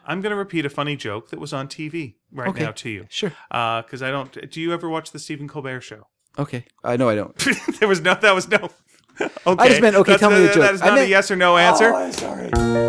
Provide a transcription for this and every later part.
I'm going to repeat a funny joke that was on TV now to you. Sure. Because I don't. Do you ever watch the Stephen Colbert Show? Okay. No, I don't. That was no. Okay. I just meant, okay, tell me the joke. That is not a yes or no answer. Oh, I'm sorry.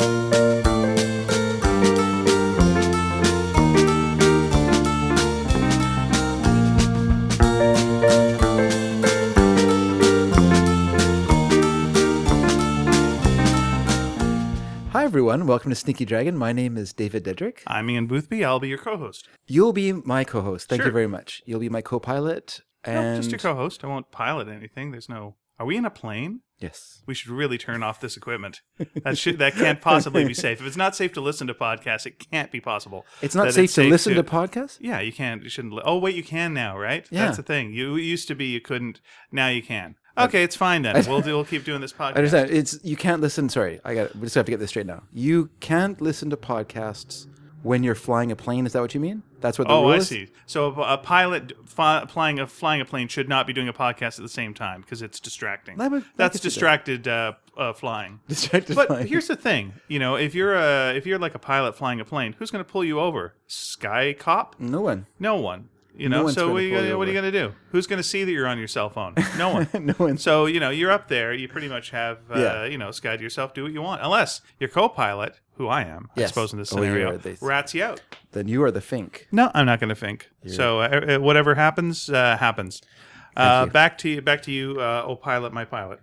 Hi, everyone. Welcome to Sneaky Dragon. My name is David Dedrick. I'm Ian Boothby. I'll be your co-host. You'll be my co-host. Thank Sure. you very much. You'll be my co-pilot. No, And just your co-host. I won't pilot anything. There's no... Are we in a plane? Yes. We should really turn off this equipment. That can't possibly be safe. If it's not safe to listen to podcasts, it can't be possible. It's not that safe to listen to podcasts? Yeah, you can't. You shouldn't. Oh, wait, you can now, right? Yeah. That's the thing. You it used to be you couldn't. Now you can. Okay, it's fine then. We'll keep doing this podcast. I understand. You can't listen. Sorry, we just have to get this straight now. You can't listen to podcasts when you're flying a plane. Is that what you mean? That's what the rule is? I see. So a pilot flying a plane should not be doing a podcast at the same time because it's distracting. That's distracted flying. Distracted but flying. Here's the thing. If you're like a pilot flying a plane, who's going to pull you over? Sky Cop? No one. No one. No one's so gonna what are pull you you over. going to do? Who's going to see that you're on your cell phone? No one. No one. So, you're up there. You pretty much have, Sky to yourself, do what you want. Unless your co-pilot, who I am, I Yes. suppose in this Oh, you scenario, are. rats you out. Then you are the Fink. No, I'm not going to think. So whatever happens, happens. Back to you, oh pilot, my pilot.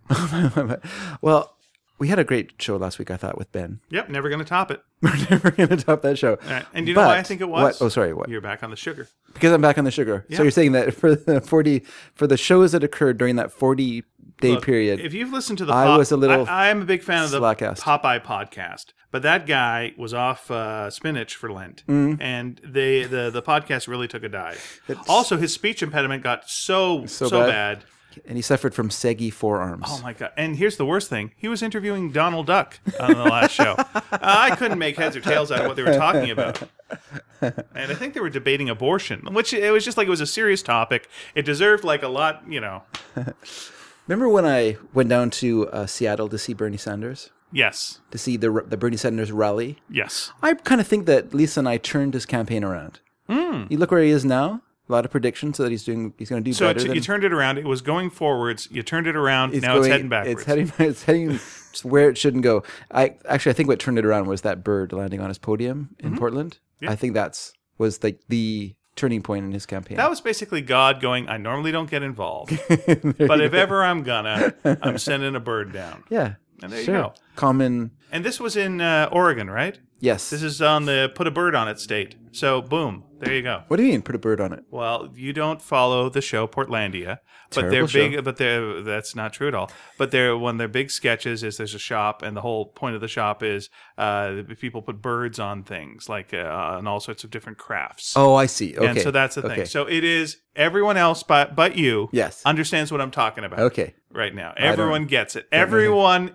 Well, we had a great show last week, I thought, with Ben. Yep, never going to top it. We're never going to top that show. All right. And you know why I think it was? What? Oh, sorry. What? You're back on the sugar. Because I'm back on the sugar. Yeah. So you're saying that for the shows that occurred during that 40-day period. If you've listened to the I was a little I'm a big fan of the slack-assed. Popeye podcast, but that guy was off spinach for Lent, and the podcast really took a dive. Also, his speech impediment got so bad. And he suffered from saggy forearms. Oh my god! And here's the worst thing: he was interviewing Donald Duck on the last show. I couldn't make heads or tails out of what they were talking about. And I think they were debating abortion, which it was just like it was a serious topic. It deserved like a lot, Remember when I went down to Seattle to see Bernie Sanders? Yes. To see the Bernie Sanders rally? Yes. I kind of think that Lisa and I turned his campaign around. You look where he is now. A lot of predictions so that he's going to do better. So you turned it around. It was going forwards. You turned it around. Now it's heading backwards. It's heading where it shouldn't go. I think what turned it around was that bird landing on his podium in Portland. Yeah. I think was the turning point in his campaign. That was basically God going, I normally don't get involved, but if ever I'm gonna, I'm sending a bird down. Yeah. And there sure. you go. Common. And this was in Oregon, right? Yes. This is on the Put a Bird on It state. So, boom. There you go. What do you mean, put a bird on it? Well, you don't follow the show Portlandia, but Terrible they're big. show. But that's not true at all. But one of their big sketches is there's a shop, and the whole point of the shop is people put birds on things, like on all sorts of different crafts. Oh, I see. Okay. And so that's the thing. So it is everyone else but you. Yes. Understands what I'm talking about. Okay. Right now, everyone gets it. Everyone.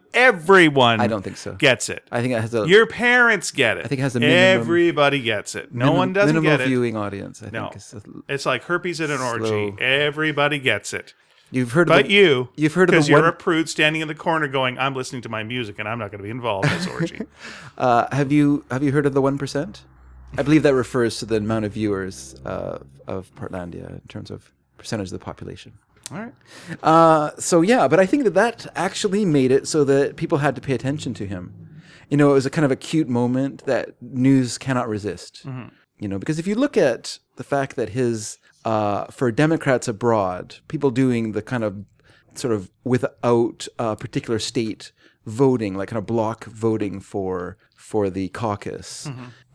I don't think so. Gets it. I think it has Your parents get it. I think it has a minimum. Everybody gets it. No one doesn't minimal get it. viewing audience. I No, think it's like herpes at an orgy. slow. Everybody gets it. You've heard, You've heard of because you're one. a prude standing in the corner going, "I'm listening to my music, and I'm not going to be involved in this orgy." Have you heard of the 1%? I believe that refers to the amount of viewers of Portlandia in terms of percentage of the population. All right. But I think that actually made it so that people had to pay attention to him. It was a kind of a cute moment that news cannot resist. Mm-hmm. Because if you look at the fact that for Democrats abroad, people doing the kind of sort of without a particular state voting, like kind of block voting for the caucus,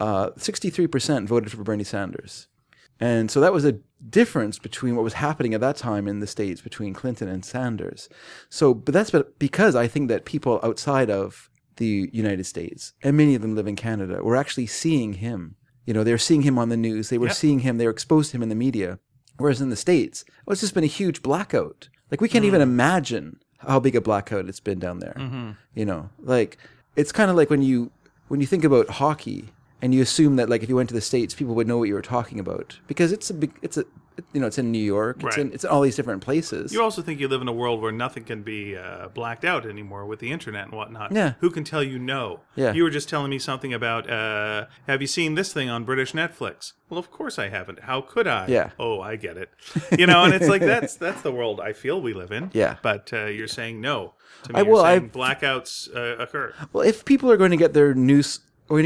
63% voted for Bernie Sanders. And so that was a difference between what was happening at that time in the States between Clinton and Sanders. But that's because I think that people outside of the United States, and many of them live in Canada, were actually seeing him. They were seeing him on the news. They were seeing him. They were exposed to him in the media. Whereas in the States, it's just been a huge blackout. Like, we can't even imagine how big a blackout it's been down there. Like, it's kind of like when you think about hockey and you assume that, like, if you went to the States, people would know what you were talking about because it's it's in New York. Right. It's in all these different places. You also think you live in a world where nothing can be blacked out anymore with the internet and whatnot. Yeah. Who can tell you no? Yeah. You were just telling me something about, have you seen this thing on British Netflix? Well, of course I haven't. How could I? Yeah. Oh, I get it. And it's like that's the world I feel we live in. Yeah. But you're saying no to me. You're saying blackouts occur. Well, if people are going to get their news,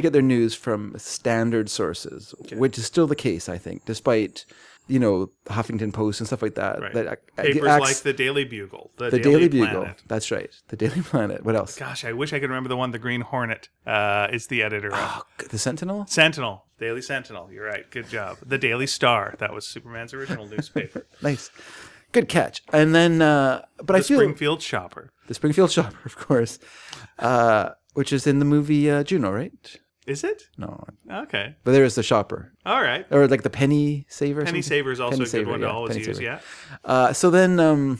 from standard sources, which is still the case, I think, despite Huffington Post and stuff like that. Right. That Papers like the Daily Bugle, the Daily Planet. Bugle. That's right, the Daily Planet. What else? Gosh, I wish I could remember the one. The Green Hornet is the editor of. Oh, the Sentinel. Sentinel, Daily Sentinel. You're right. Good job. The Daily Star. That was Superman's original newspaper. Nice, good catch. And then, but I feel Springfield Shopper. The Springfield Shopper, of course, which is in the movie Juno, right? Is it? No. Okay. But there is the shopper. All right. Or like the penny saver. Penny saver is also a good one to always use, yeah. So then,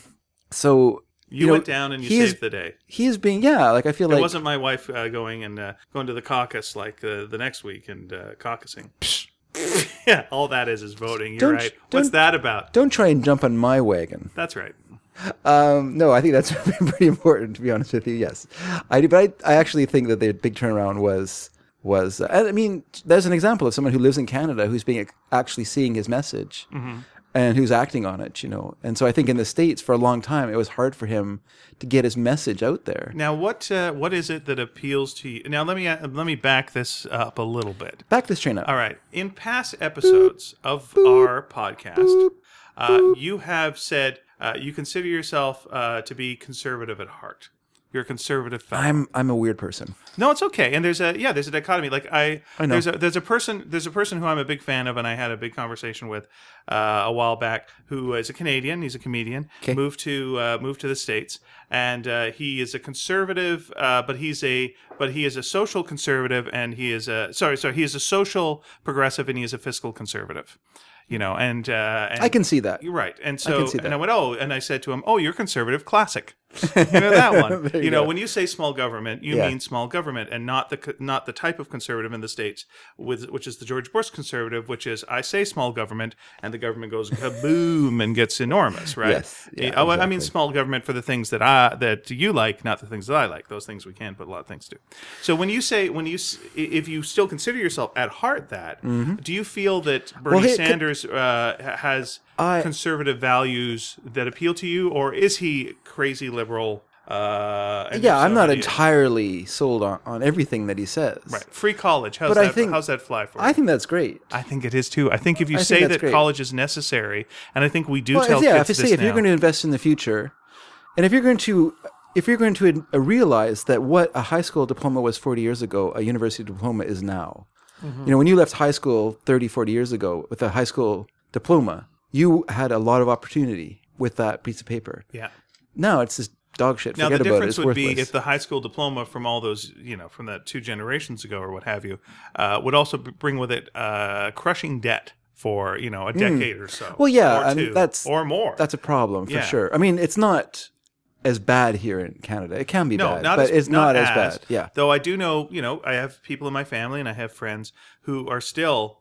you went down and you saved the day. He is being, like I feel like... It wasn't my wife going to the caucus like the next week and caucusing. Yeah, all that is voting. You're right. What's that about? Don't try and jump on my wagon. That's right. No, I think that's pretty important, to be honest with you. Yes, I do. But I actually think that the big turnaround was. I mean, there's an example of someone who lives in Canada who's actually seeing his message and who's acting on it. And so I think in the States for a long time it was hard for him to get his message out there. Now, what is it that appeals to you? Now, let me back this up a little bit. Back this train up. All right. In past episodes of our podcast, you have said. You consider yourself to be conservative at heart. You're a conservative fellow. I'm a weird person. No, it's okay. And there's a dichotomy. Like I know. There's a person who I'm a big fan of, and I had a big conversation with a while back. Who is a Canadian. He's a comedian. Okay. Moved to the States, and he is a conservative. But he is a social conservative, and he is a he is a social progressive, and he is a fiscal conservative. And I can see that. You're right. And I can see so, that. and I went, and I said to him, you're conservative classic. That one. There you go. When you say small government, you mean small government, and not the type of conservative in the States, which is the George Bush conservative, which is I say small government, and the government goes kaboom and gets enormous, right? Yes. Yeah, I mean exactly. small government for the things that you like, not the things that I like. Those things we can, but a lot of things do. So if you still consider yourself at heart that, do you feel that Bernie Sanders has conservative values that appeal to you, or is he crazy liberal? I'm not entirely sold on everything that he says. Right, free college. How's that fly for you? I think that's great. I think it is too. I think if you say that college is necessary, and I think we do tell kids this if you're going to invest in the future, and if you're going to realize that what a high school diploma was 40 years ago, a university diploma is now. When you left high school 30, 40 years ago with a high school diploma, you had a lot of opportunity with that piece of paper. Yeah. Now it's just dog shit. Now, Forget the about it. difference It's would worthless. be if the high school diploma from all those, from that 2 generations ago or what have you, would also bring with it crushing debt for, a decade or so. Well, yeah, or 2, that's or more. That's a problem for Yeah. sure. I mean, it's not as bad here in Canada. It can be bad, but it's not as bad. Yeah. Though I do know, I have people in my family and I have friends who are still,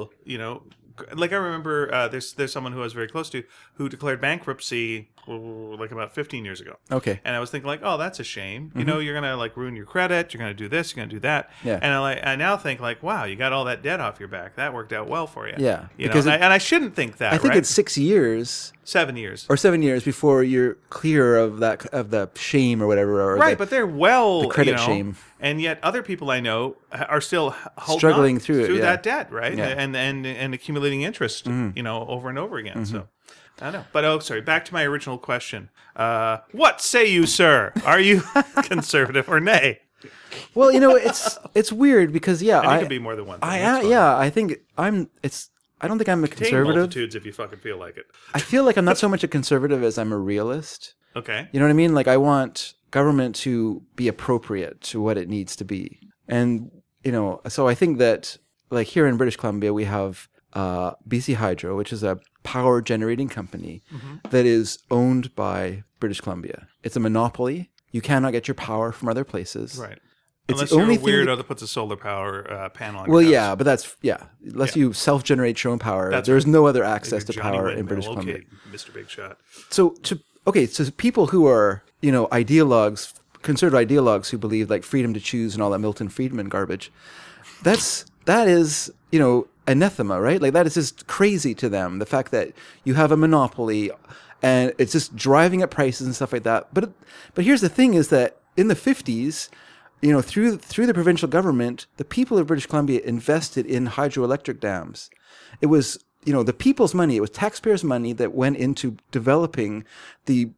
like I remember there's someone who I was very close to who declared bankruptcy like about 15 years ago. Okay. And I was thinking like, oh, that's a shame. You're going to like ruin your credit. You're going to do this. You're going to do that. Yeah. And I now think like, wow, you got all that debt off your back. That worked out well for you. Yeah. Because I shouldn't think that, I think right? it's 6 years 7 years. or 7 years before you're clear of the shame or whatever. Or Right, but they're the credit shame. And yet other people I know are still struggling through that debt, right? Yeah. And accumulating interest, over and over again. So I know. But back to my original question. What say you, sir? Are you conservative or nay? Well, it's weird because And it can be more than one thing. I think I don't think I'm a Contain conservative. multitudes if you fucking feel like it. I feel like I'm not so much a conservative as I'm a realist. Okay. You know what I mean? Like I want government to be appropriate to what it needs to be. And, so I think that like here in British Columbia, we have BC Hydro, which is a power generating company that is owned by British Columbia. It's a monopoly. You cannot get your power from other places. Right. It's Unless the only you're a thing. weirdo that puts a solar power panel on Well, your yeah, house. but that's unless you self-generate your own power, That's there's right. no other access to Johnny power in Windmill. British Columbia. Okay, Mr. Big Shot. So people who are ideologues, conservative ideologues who believe like freedom to choose and all that Milton Friedman garbage, that is anathema, right? Like that is just crazy to them. The fact that you have a monopoly and it's just driving up prices and stuff like that. But here's the thing: is that in the 50s, through the provincial government, the people of British Columbia invested in hydroelectric dams. It was the people's money. It was taxpayers' money that went into developing the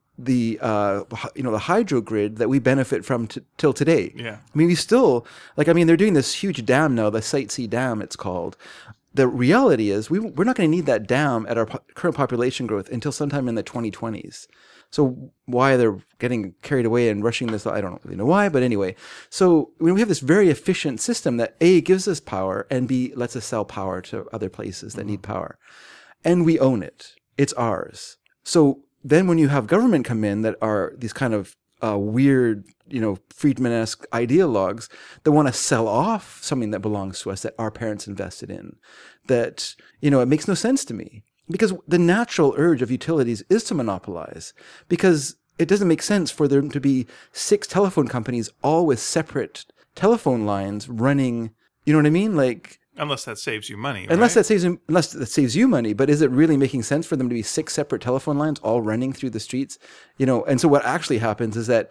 hydro grid that we benefit from till today. Yeah. I mean, we still they're doing this huge dam now, the Site C Dam it's called. The reality is we're not going to need that dam at our current population growth until sometime in the 2020s. So why they're getting carried away and rushing this, I don't really know why, but anyway. So we have this very efficient system that A, gives us power, and B, lets us sell power to other places that need power. And we own it. It's ours. So then when you have government come in that are these kind of weird, Friedman-esque ideologues that want to sell off something that belongs to us that our parents invested in, that, it makes no sense to me. Because the natural urge of utilities is to monopolize. Because it doesn't make sense for there to be 6 telephone companies all with separate telephone lines running, you know what I mean? Like, Unless that saves you money. unless right? that saves you money, but is it really making sense for them to be 6 separate telephone lines all running through the streets? And so what actually happens is that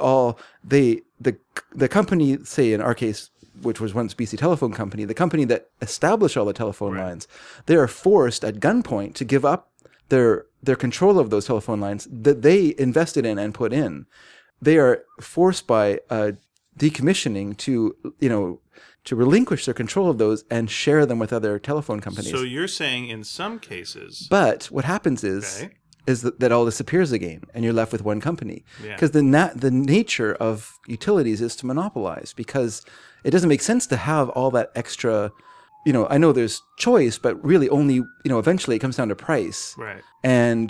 the company, say in our case, which was once BC Telephone Company, the company that established all the telephone lines, they are forced at gunpoint to give up their control of those telephone lines that they invested in and put in. They are forced by decommissioning to relinquish their control of those and share them with other telephone companies. So you're saying in some cases... But what happens is that all disappears again, and you're left with one company. Yeah. Because the nature of utilities is to monopolize, because it doesn't make sense to have all that extra. I know there's choice, but really only eventually it comes down to price. Right. And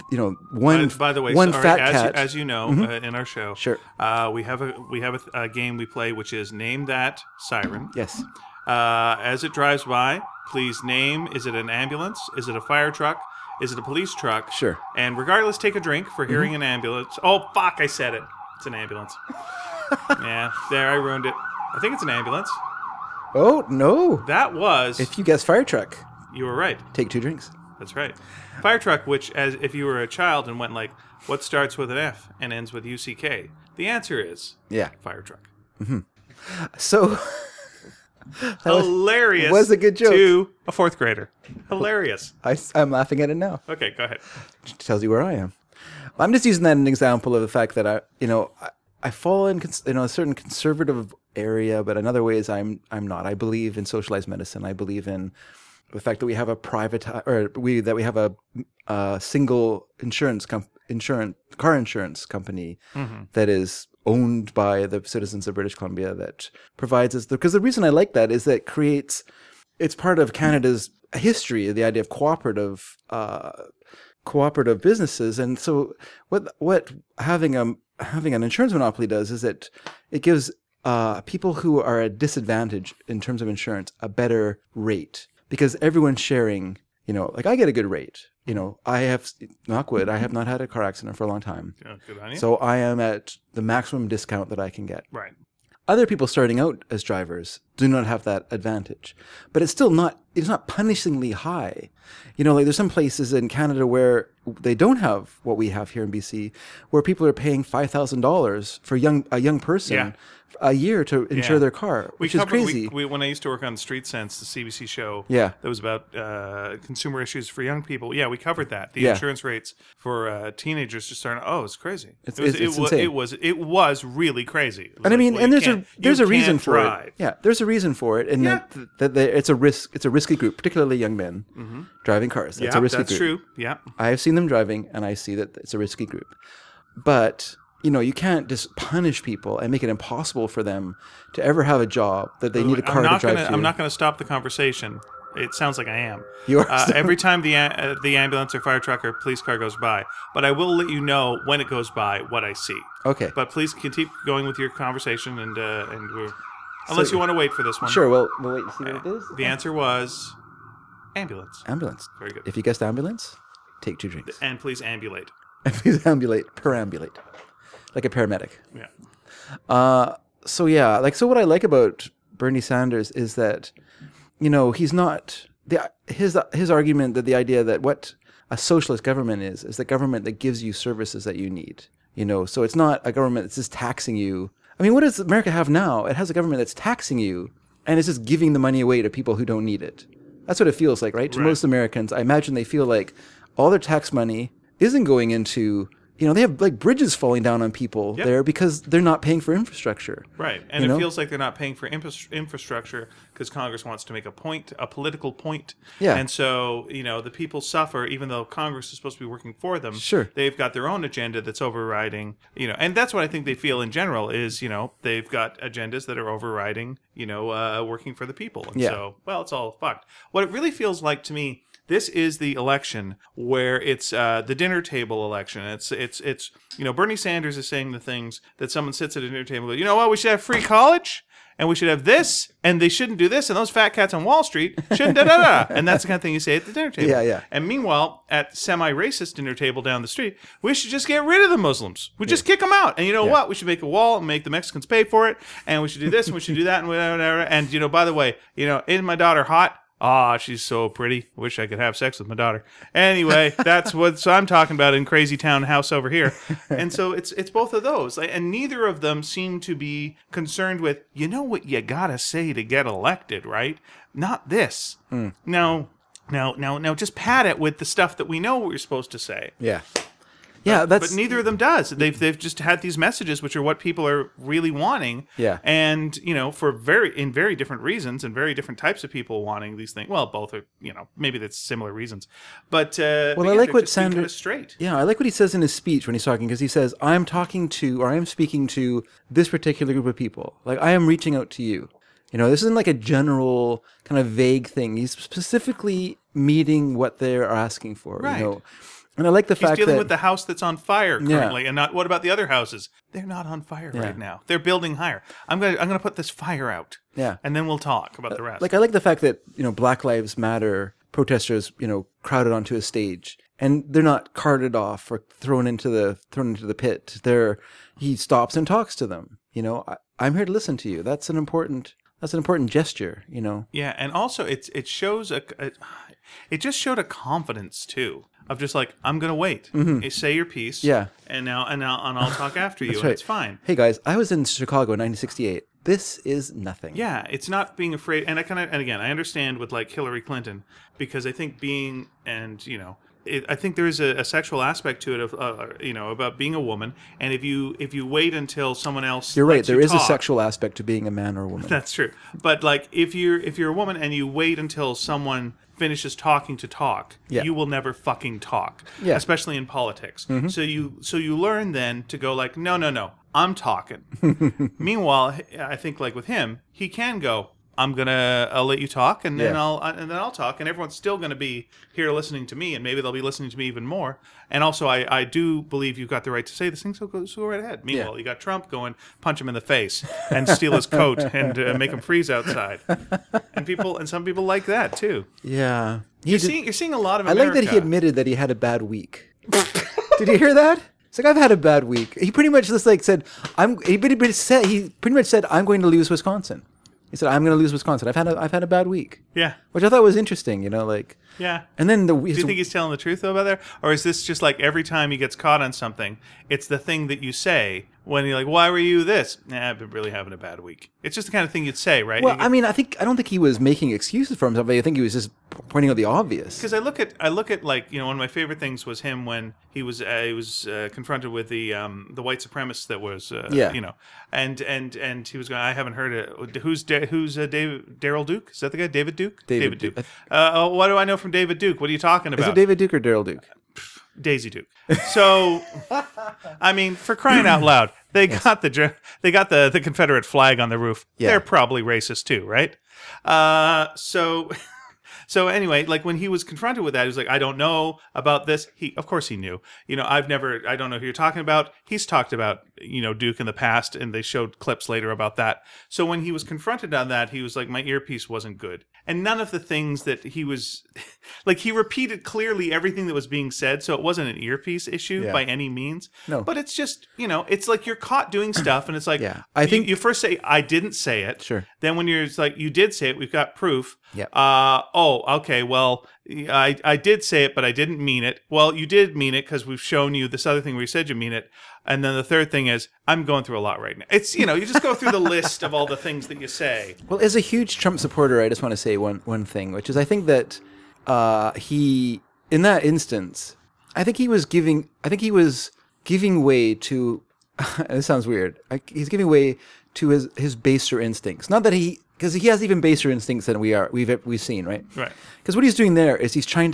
one By the way, one sorry, fat cat. as you know, in our show, Sure. we have a game we play, which is Name That Siren. Yes. As it drives by, please name: is it an ambulance? Is it a fire truck? Is it a police truck? Sure. And regardless, take a drink for hearing an ambulance. Oh, fuck, I said it. It's an ambulance. Yeah, there, I ruined it. I think it's an ambulance. Oh no! That was... If you guess fire truck, You were right. take 2 drinks. That's right. Fire truck, which, as if you were a child and went like, what starts with an F and ends with UCK? The answer is Yeah. fire truck. So Hilarious. was a good joke. To a 4th grader. Hilarious. I'm laughing at it now. Okay, go ahead. Which tells you where I am. I'm just using that as an example of the fact that I fall in a certain conservative area, but in other ways I'm not. I believe in socialized medicine. I believe in the fact that we have we have a single car insurance company that is owned by the citizens of British Columbia that provides us. Because the reason I like that is that it's part of Canada's history, the idea of cooperative businesses. And so what having an insurance monopoly does is that it gives people who are at disadvantage in terms of insurance a better rate, because everyone's sharing. Like I get a good rate. I have, knock wood, I have not had a car accident for a long time. Yeah, good on you. So I am at the maximum discount that I can get. Right. Other people starting out as drivers do not have that advantage, but it's not punishingly high. Like there's some places in Canada where they don't have what we have here in BC, where people are paying $5,000 for a young person a year to insure their car, which is crazy. When I used to work on Street Sense, the CBC show, Yeah. that was about consumer issues for young people. Yeah, we covered that. The Yeah. insurance rates for teenagers just starting. Oh, it's crazy. It's insane. It was really crazy. It was And I mean, well, and you there's a reason can't for drive. it. Yeah, there's a reason for it, and that it's a risk. It's a risky group, particularly young men driving cars. That's a risky that's group. true. Yeah. I have seen them driving, and I see that it's a risky group. But you can't just punish people and make it impossible for them to ever have a job that they need a car to drive to. I'm not going to stop the conversation It sounds like I am. You are every time the ambulance or fire truck or police car goes by. But I will let you know when it goes by what I see. Okay. But please keep going with your conversation, and we're, unless you want to wait for this one. Sure, we'll wait and see what it is. The answer was ambulance. Ambulance. Very good. If you guessed ambulance, take 2 drinks. And please ambulate. And please perambulate. Like a paramedic. Yeah. So what I like about Bernie Sanders is that, he's not his argument that the idea that what a socialist government is the government that gives you services that you need. So it's not a government that's just taxing you. I mean, what does America have now? It has a government that's taxing you, and it's just giving the money away to people who don't need it. That's what it feels like, right? To most Americans, I imagine they feel like all their tax money isn't going into, they have like bridges falling down on people there because they're not paying for infrastructure. Right. And it feels like they're not paying for infrastructure because Congress wants to make a political point. Yeah. And so, the people suffer even though Congress is supposed to be working for them. Sure. They've got their own agenda that's overriding, and that's what I think they feel in general is, they've got agendas that are overriding, working for the people. And so, well, it's all fucked. What it really feels like to me, this is the election where it's the dinner table election. It's Bernie Sanders is saying the things that someone sits at a dinner table and goes, you know what, we should have free college, and we should have this, and they shouldn't do this, and those fat cats on Wall Street shouldn't da-da-da. And that's the kind of thing you say at the dinner table. Yeah. And meanwhile, at semi-racist dinner table down the street, we should just get rid of the Muslims. We just kick them out. And you know what? We should make a wall and make the Mexicans pay for it, and we should do this, and we should do that, and whatever. And, by the way, isn't my daughter hot? She's so pretty. Wish I could have sex with my daughter. Anyway, that's what I'm talking about in Crazy Town House over here. And so it's both of those. And neither of them seem to be concerned with, what you gotta say to get elected, right? Not this. No, just pad it with the stuff that we know what you're supposed to say. Yeah. But neither of them does. They've just had these messages, which are what people are really wanting. Yeah. And for very different reasons and very different types of people wanting these things. Well, both are maybe that's similar reasons. But I like what Sanders straight. Yeah, I like what he says in his speech when he's talking because he says, I am speaking to this particular group of people. Like I am reaching out to you. This isn't like a general kind of vague thing. He's specifically meeting what they're asking for. Right. And I like the fact that... He's dealing with the house that's on fire currently, and not what about the other houses? They're not on fire right now. They're building higher. I'm gonna put this fire out. Yeah. And then we'll talk about the rest. Like I like the fact that, Black Lives Matter protesters, crowded onto a stage. And they're not carted off or thrown into the pit. He stops and talks to them. I'm here to listen to you. That's an important gesture, Yeah, and also it shows it just showed a confidence too. Of just like, I'm gonna wait. Mm-hmm. Say your piece. Yeah. And I'll talk after you. That's and right. It's fine. Hey guys, I was in Chicago in 1968. This is nothing. Yeah, it's not being afraid. And again, I understand with like Hillary Clinton because I think I think there is a sexual aspect to it of about being a woman. And if you wait until someone else, you're right. There is talk, a sexual aspect to being a man or a woman. That's true. But like if you're a woman and you wait until someone finishes talking to talk, you will never fucking talk. Yeah. Especially in politics. Mm-hmm. So you learn then to go like, no, I'm talking. Meanwhile, I think like with him, he can go, I'll let you talk, and then I'll talk, and everyone's still going to be here listening to me, and maybe they'll be listening to me even more. And also, I do believe you've got the right to say this thing, so go right ahead. Meanwhile, you got Trump going, punch him in the face, and steal his coat, and make him freeze outside. And some people like that too. Yeah, you're seeing a lot of America. I like that he admitted that he had a bad week. Did you hear that? It's like, I've had a bad week. He pretty much just like said, he pretty much said, I'm going to lose Wisconsin. He said, I'm going to lose Wisconsin. I've had a bad week. Yeah. Which I thought was interesting, like. Yeah. And then do you think he's telling the truth though about that? Or is this just like every time he gets caught on something, it's the thing that you say when you're like, why were you this? I've been really having a bad week. It's just the kind of thing you'd say, right? Well, I don't think he was making excuses for himself. I think he was just pointing out the obvious. Because I look at like, one of my favorite things was him when he was confronted with the white supremacist that was, and he was going, I haven't heard it. Who's Daryl Duke? Is that the guy? David Duke? David Duke. What do I know from David Duke? What are you talking about? Is it David Duke or Daryl Duke? Daisy Duke. So, I mean, for crying out loud, they got the Confederate flag on the roof. Yeah. They're probably racist too, right? So So anyway, like when he was confronted with that, he was like, I don't know about this. Of course he knew. I don't know who you're talking about. He's talked about, Duke in the past, and they showed clips later about that. So when he was confronted on that, he was like, my earpiece wasn't good. And none of the things that he was, like, he repeated clearly everything that was being said, so it wasn't an earpiece issue by any means. No. But it's just, it's like you're caught doing stuff, and it's like, I think you first say, I didn't say it. Sure. Then when you're like, you did say it, we've got proof. Yeah. Okay, well, I did say it, but I didn't mean it. Well, you did mean it because we've shown you this other thing where you said you mean it. And then the third thing is, I'm going through a lot right now. It's, you just go through the list of all the things that you say. Well, as a huge Trump supporter, I just want to say one thing, which is I think that he, in that instance, I think he was giving way to, it sounds weird, he's giving way to his baser instincts. Not that because he has even baser instincts than we've seen, right? Right. Because what he's doing there is he's trying to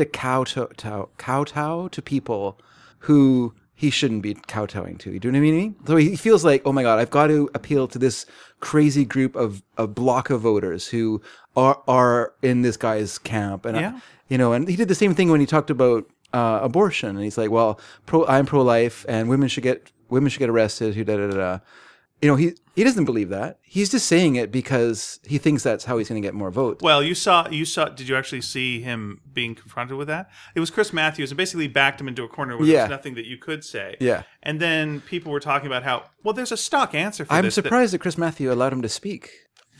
kowtow to people who he shouldn't be kowtowing to. You do know what I mean? So he feels like, oh my God, I've got to appeal to this crazy group of a block of voters who are in this guy's camp, and and he did the same thing when he talked about abortion, and he's like, well, I'm pro-life, and women should get arrested. He doesn't believe that. He's just saying it because he thinks that's how he's going to get more votes. Well, you saw. Did you actually see him being confronted with that? It was Chris Matthews, and basically backed him into a corner where there was nothing that you could say. Yeah. And then people were talking about how, well, there's a stock answer for this. I'm surprised that Chris Matthews allowed him to speak.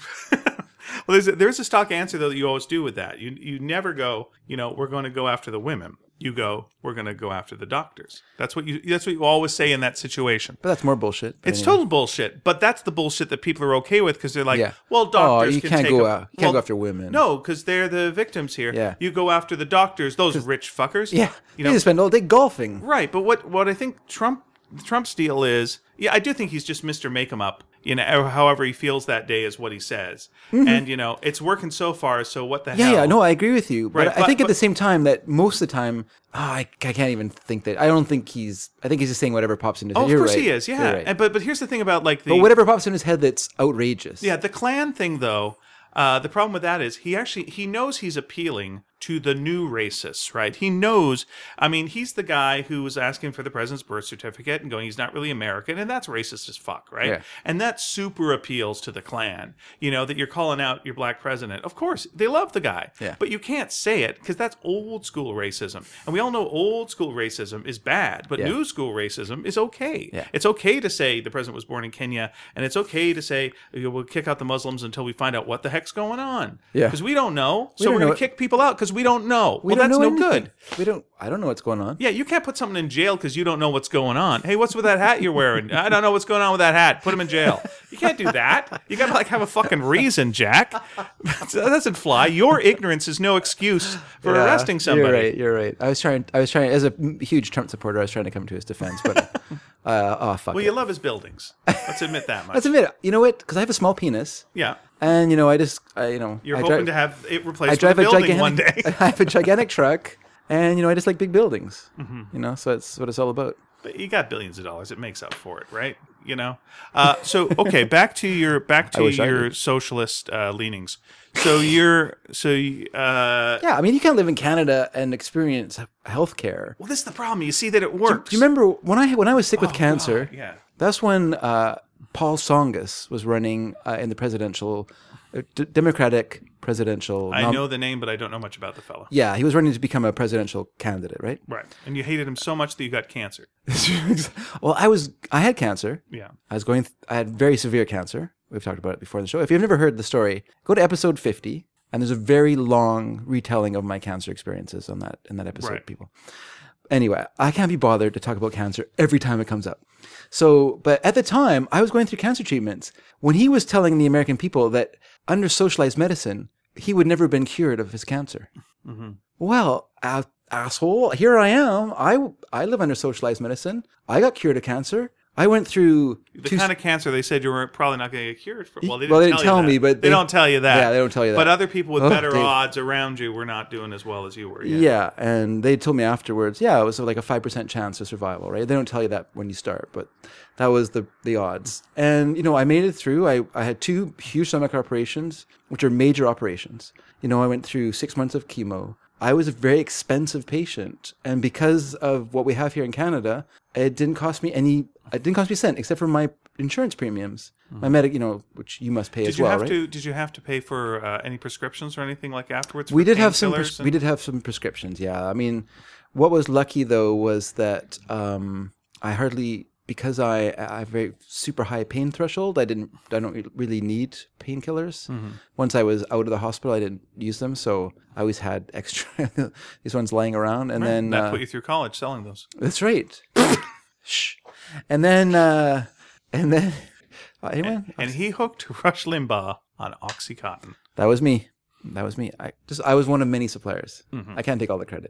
Well, there's a stock answer, though, that you always do with that. You never go, we're going to go after the women. You go, we're going to go after the doctors. That's what you always say in that situation. But that's more bullshit. It's total bullshit. But that's the bullshit that people are okay with because they're like, well, doctors you can can't take go after women. No, because they're the victims here. Yeah. You go after the doctors, those rich fuckers. Yeah. They spend all day golfing. Right. But what I think Trump's deal is, I do think he's just Mr. Make-em-up. However he feels that day is what he says. Mm-hmm. And, it's working so far, so what the hell? Yeah, no, I agree with you. But Right, I think at the same time that most of the time, I can't even think that. I think he's just saying whatever pops into his head. Oh, of course he is, yeah. Right. But here's the thing about But whatever pops in his head that's outrageous. Yeah, the Klan thing, though, the problem with that is he knows he's appealing to the new racists, right? He knows, he's the guy who was asking for the president's birth certificate and going, he's not really American, and that's racist as fuck, right? Yeah. And that super appeals to the Klan, that you're calling out your black president. Of course, they love the guy, but you can't say it because that's old school racism. And we all know old school racism is bad, but new school racism is okay. Yeah. It's okay to say the president was born in Kenya, and it's okay to say we'll kick out the Muslims until we find out what the heck's going on. Yeah. Because we don't know, so we're going to kick people out because we don't know. Well, that's no good. I don't know what's going on. Yeah, you can't put someone in jail because you don't know what's going on. Hey, what's with that hat you're wearing? I don't know what's going on with that hat. Put him in jail. You can't do that. You got to have a fucking reason, Jack. That doesn't fly. Your ignorance is no excuse for arresting somebody. You're right. I was trying as a huge Trump supporter, I was trying to come to his defense, but fuck. Well, you love his buildings. Let's admit that much. Let's admit it. You know what? Because I have a small penis. Yeah. And you're hoping to have it replaced with a building one day. I have a gigantic truck, and I just like big buildings. Mm-hmm. So that's what it's all about. But you got billions of dollars; it makes up for it, right? So okay, back to your socialist leanings. So you can't live in Canada and experience healthcare. Well, this is the problem. You see that it works. Do you remember when I was sick with cancer? God, yeah. That's when Paul Tsongas was running in the presidential, Democratic presidential. I know the name, but I don't know much about the fellow. Yeah, he was running to become a presidential candidate, right? Right, and you hated him so much that you got cancer. Well, I had cancer. Yeah, I had very severe cancer. We've talked about it before in the show. If you've never heard the story, go to episode 50, and there's a very long retelling of my cancer experiences in that episode, right. People. Anyway, I can't be bothered to talk about cancer every time it comes up. So, but at the time, I was going through cancer treatments when he was telling the American people that under socialized medicine, he would never have been cured of his cancer. Mm-hmm. Well, asshole, here I am. I live under socialized medicine. I got cured of cancer. I went through The kind of cancer they said you were probably not going to get cured for. Well, they Well, they didn't didn't tell tell you me, that. but they they- don't tell you that. Yeah, they don't tell you that. But other people with Oh, better Dave. odds around you were not doing as well as you were. Yeah, and they told me afterwards, it was like a 5% chance of survival, right? They don't tell you that when you start, but that was the odds. And, I made it through. I had 2 huge stomach operations, which are major operations. I went through 6 months of chemo. I was a very expensive patient, and because of what we have here in Canada, it didn't cost me a cent, except for my insurance premiums. My which you must pay as well, right? Did you have to pay for any prescriptions or anything like afterwards? We for did have some. painkillers We did have some prescriptions. Yeah, I mean, what was lucky though was that I hardly, because I have a very super high pain threshold. I don't really need painkillers. Once I was out of the hospital, I didn't use them, so I always had extra these ones lying around. And then that put you through college selling those. that's right. Shh. And then anyway, And he hooked Rush Limbaugh on OxyContin. that was me. I was one of many suppliers. I can't take all the credit.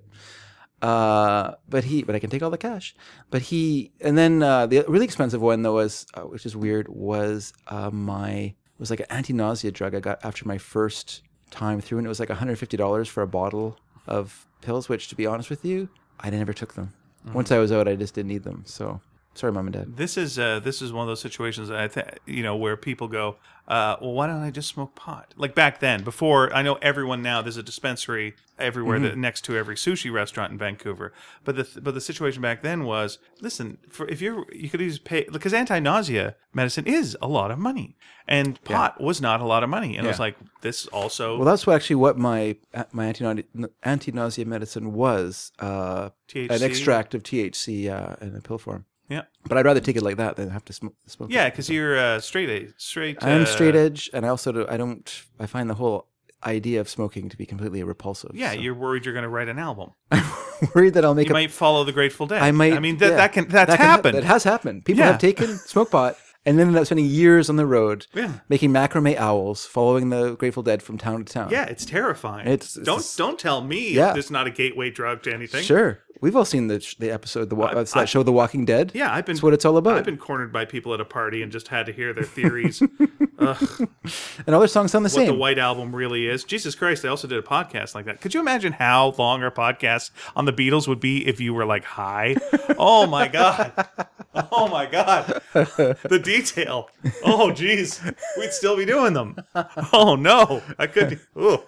But I can take all the cash. And then the really expensive one though was, which is weird, was it was like an anti-nausea drug I got after my first time through, and it was like $150 for a bottle of pills. Which, to be honest with you, I never took them. Once I was out, I just didn't need them. So sorry, Mom and Dad. This is one of those situations that I think where people go, well, why don't I just smoke pot? Like back then, before, I know everyone now, there's a dispensary everywhere next to every sushi restaurant in Vancouver. But the situation back then was, listen, you could just pay, because anti-nausea medicine is a lot of money, and pot was not a lot of money, and it was like this also. Well, that's what my anti-nausea medicine was. THC? An extract of THC in a pill form. Yeah. But I'd rather take it like that than have to smoke. Yeah, it. because you're straight. I am straight edge, and I also I find the whole idea of smoking to be completely repulsive. Yeah, so. you're worried you're going to write an album. I'm worried that I'll make You might follow the Grateful Dead. I might. I mean, yeah, that's happened. That has happened. People Yeah. have taken smoke pot and then end up spending years on the road making macrame owls, following the Grateful Dead from town to town. Yeah, it's terrifying. Don't tell me there's not a gateway drug to anything. Sure. We've all seen the episode, that show, The Walking Dead. Yeah, that's what it's all about. I've been cornered by people at a party and just had to hear their theories. And all their songs sound the same. What the White Album really is. Jesus Christ, they also did a podcast like that. Could you imagine how long our podcast on the Beatles would be if you were like high? Oh my God. Oh my God. The detail. Oh geez. We'd still be doing them. Oh no. I could.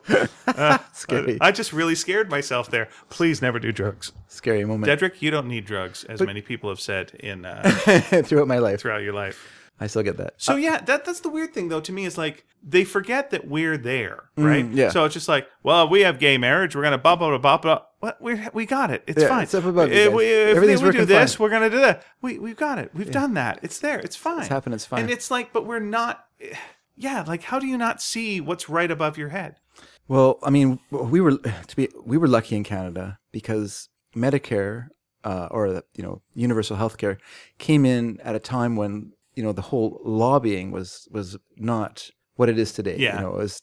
Scary. I just really scared myself there. Please never do drugs. Scary moment. Dedrick, you don't need drugs, as many people have said in throughout my life. throughout your life. I still get that. So yeah, that's the weird thing though to me is like they forget that we're there, right? Yeah. So it's just like, well, we have gay marriage. We're gonna bop. What we got it. It's fine. It's up above you If guys. we Everything's do working this, fine. we're gonna do that. We've got it. We've done that. It's there. It's fine. It's happened. It's fine. And it's like, but we're not. Yeah, like how do you not see what's right above your head? Well, I mean, we were lucky in Canada because Medicare or universal healthcare came in at a time when the whole lobbying was not what it is today. Yeah. It was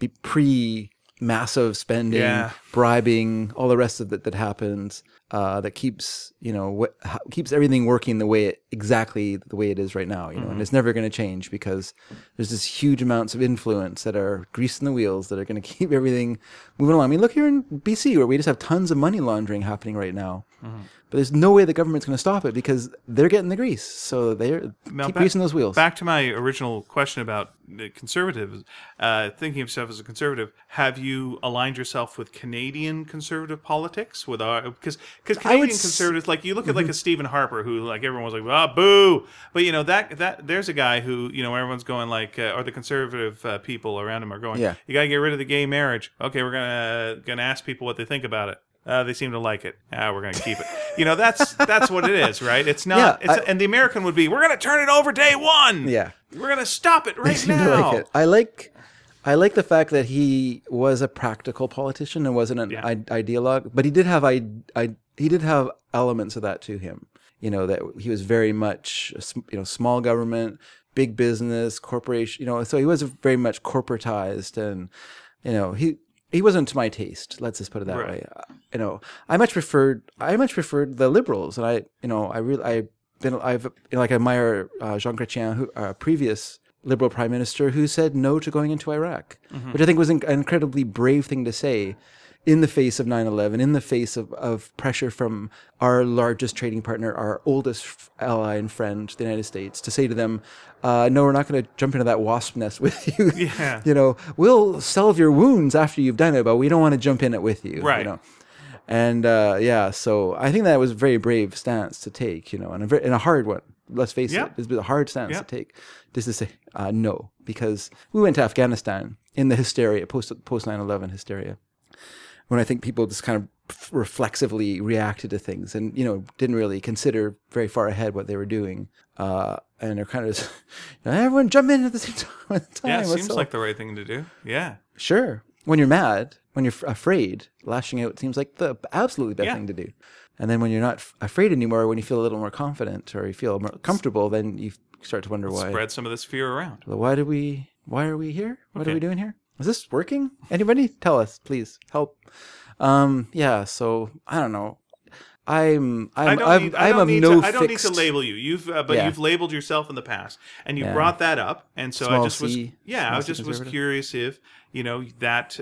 pre-massive spending, Yeah. bribing, all the rest of it that happens that keeps keeps everything working exactly the way it is right now. And it's never going to change because there's this huge amounts of influence that are greasing the wheels that are going to keep everything moving along. I mean, look here in BC where we just have tons of money laundering happening right now. But there's no way the government's going to stop it because they're getting the grease. So keep greasing those wheels. Back to my original question about the conservatives, thinking of yourself as a conservative, have you aligned yourself with Canadian conservative politics? Because Canadian conservatives, like you look at like a Stephen Harper, who like everyone was like, boo. But that there's a guy who everyone's going like, or the conservative people around him are going, you got to get rid of the gay marriage. Okay, we're gonna ask people what they think about it. They seem to like it. We're going to keep it. That's what it is, right? It's not. And the American would be, we're going to turn it over day one. Yeah, we're going to stop it right seem now. To like it. I like the fact that he was a practical politician and wasn't an ideologue, but he did have elements of that to him. That he was very much small government, big business, corporation. So he was very much corporatized, and he wasn't to my taste. Let's just put it that way. I much preferred the liberals, and I admire Jean Chrétien, who previous Liberal Prime Minister, who said no to going into Iraq, which I think was an incredibly brave thing to say in the face of 9/11, in the face of pressure from our largest trading partner, our oldest ally and friend, the United States, to say to them, no, we're not going to jump into that wasp nest with you. Yeah. We'll salve your wounds after you've done it, but we don't want to jump in it with you. Right. And so I think that was a very brave stance to take, and a hard one. Let's face it, it's a hard stance to take, just to say no, because we went to Afghanistan in the hysteria, post 9/11 hysteria, when I think people just kind of reflexively reacted to things and didn't really consider very far ahead what they were doing, and they're kind of just, everyone jump in at the same time. Yeah, seems like the right thing to do. Yeah, sure. When you're mad, when you're afraid, lashing out seems like the absolutely best thing to do. And then when you're not afraid anymore, when you feel a little more confident or you feel more comfortable, then you start to wonder why. Spread some of this fear around. Well, why are we here? What are we doing here? Is this working? Anybody? Tell us, please. Help. So I don't know. I don't need to label you. You've labeled yourself in the past, and you brought that up, and so I just was curious if that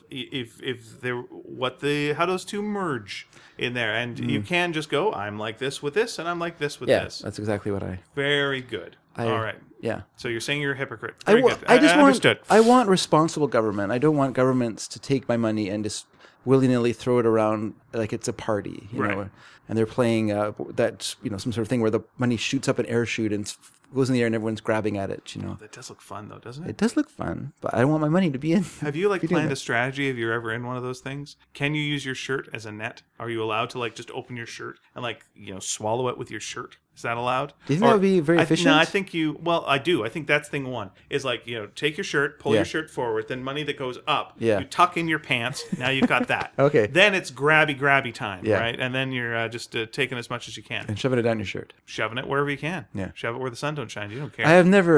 how those two merge in there, and you can just go, I'm like this with this, and I'm like this with this. That's exactly what Very good. All right. Yeah. So you're saying you're a hypocrite. Very good. I want responsible government. I don't want governments to take my money and just willy-nilly throw it around like it's a party, you know, and they're playing some sort of thing where the money shoots up an air chute and goes in the air and everyone's grabbing at it, Oh, that does look fun though, doesn't it? It does look fun, but I don't want my money to be in. Have you planned a strategy if you're ever in one of those things? Can you use your shirt as a net? Are you allowed to just open your shirt and swallow it with your shirt? Is that allowed? Do you think that would be very efficient? No, I think I do. I think that's thing one is take your shirt, pull your shirt forward, then money that goes up, you tuck in your pants. Now you've got that. Okay. Then it's grabby time, right? And then you're just taking as much as you can. And shoving it down your shirt. Shoving it wherever you can. Yeah. Shove it where the sun don't shine. You don't care. I have never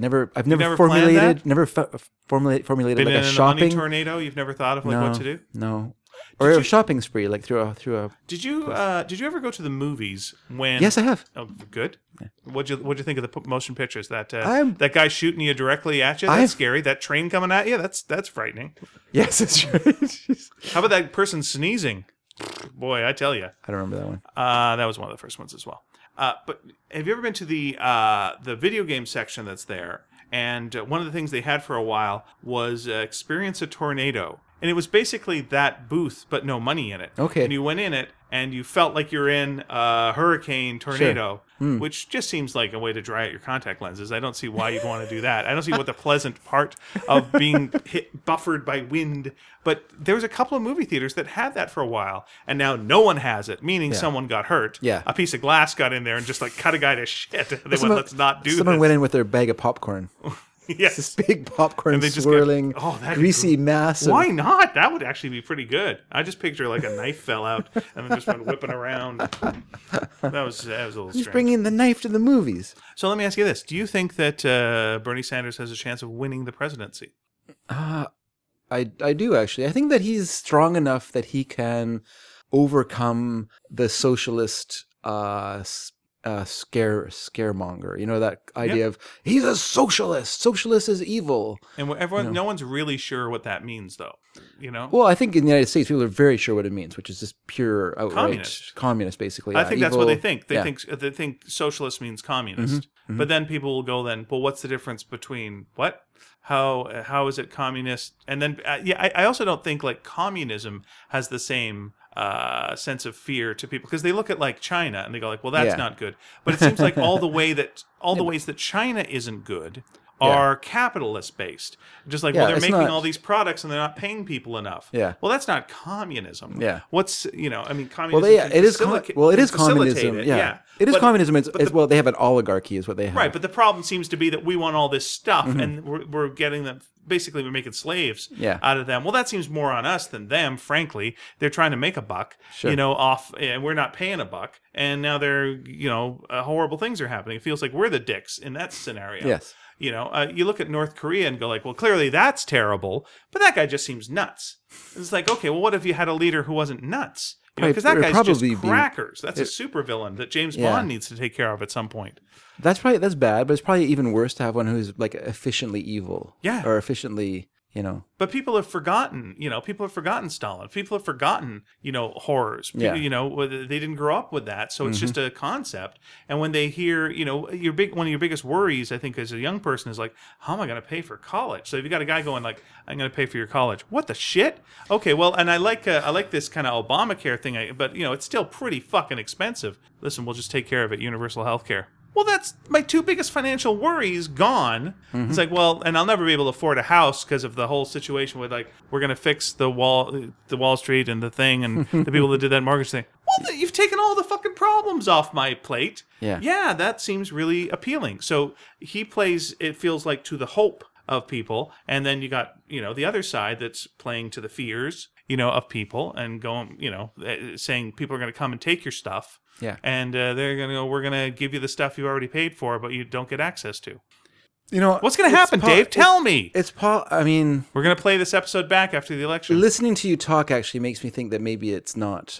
formulated Been like in a an shopping money tornado. You've never thought of what to do? No. Or a shopping spree, through a. Did you ever go to the movies when? Yes, I have. Oh, good. Yeah. What'd you think of the motion pictures? That guy shooting you directly at you. That's scary. That train coming at you. That's frightening. Yes, it's true. How about that person sneezing? Boy, I tell you. I don't remember that one. That was one of the first ones as well. But have you ever been to the video game section that's there? And one of the things they had for a while was Experience a Tornado. And it was basically that booth, but no money in it. Okay. And you went in it, and you felt like you're in a hurricane tornado, which just seems like a way to dry out your contact lenses. I don't see why you'd want to do that. I don't see what the pleasant part of being buffered by wind. But there was a couple of movie theaters that had that for a while, and now no one has it, meaning someone got hurt. Yeah. A piece of glass got in there and just cut a guy to shit. They went, let's not do this. Someone went in with their bag of popcorn. Yes. This big popcorn swirling, greasy mass. Why not? That would actually be pretty good. I just picture a knife fell out and then just went whipping around. That was a little strange. He's bringing the knife to the movies. So let me ask you this. Do you think that Bernie Sanders has a chance of winning the presidency? I do, actually. I think that he's strong enough that he can overcome the socialist scaremonger, that idea of he's a socialist is evil, and no one's really sure what that means though. Well, I think in the United States people are very sure what it means, which is just pure outright communist basically. I think evil. That's what they think. They think socialist means communist. Mm-hmm. But then people will go well, what's the difference between what? How is it communist? And then I also don't think communism has the same sense of fear to people, because they look at China and they go well, that's not good. But it seems like all the ways that China isn't good are capitalist based. Just they're making all these products and they're not paying people enough. Yeah. Well, that's not communism. Yeah. What's communism? It is communism. Yeah. It is communism. They have an oligarchy, is what they have. Right, but the problem seems to be that we want all this stuff, and we're getting them. Basically, we're making slaves out of them. Well, that seems more on us than them. Frankly, they're trying to make a buck, off, and we're not paying a buck. And now they're, horrible things are happening. It feels like we're the dicks in that scenario. Yes. You look at North Korea and go well, clearly that's terrible, but that guy just seems nuts. It's okay, well, what if you had a leader who wasn't nuts? Because that It'd guy's just probably be- crackers. That's a supervillain that James Bond needs to take care of at some point. That's bad, but it's probably even worse to have one who's like efficiently evil. Yeah. Or efficiently, But people have forgotten, people have forgotten Stalin. People have forgotten, horrors. Yeah. They didn't grow up with that, so it's just a concept. And when they hear, one of your biggest worries, I think, as a young person, is like, how am I going to pay for college? So if you got a guy going like, I'm going to pay for your college, what the shit? Okay, well, and I like this kind of Obamacare thing, but it's still pretty fucking expensive. Listen, we'll just take care of it. Universal health care. Well, that's my two biggest financial worries gone. It's like, well, and I'll never be able to afford a house because of the whole situation with like, we're going to fix the Wall Street and the thing and the people that did that mortgage thing. Well, you've taken all the fucking problems off my plate. Yeah, that seems really appealing. So he plays, it feels like, to the hope of people. And then you got, the other side that's playing to the fears, of people and going, saying people are going to come and take your stuff. Yeah. And they're going to go, we're going to give you the stuff you already paid for, but you don't get access to. What's going to happen, Dave? Tell me. I mean, we're going to play this episode back after the election. Listening to you talk actually makes me think that maybe it's not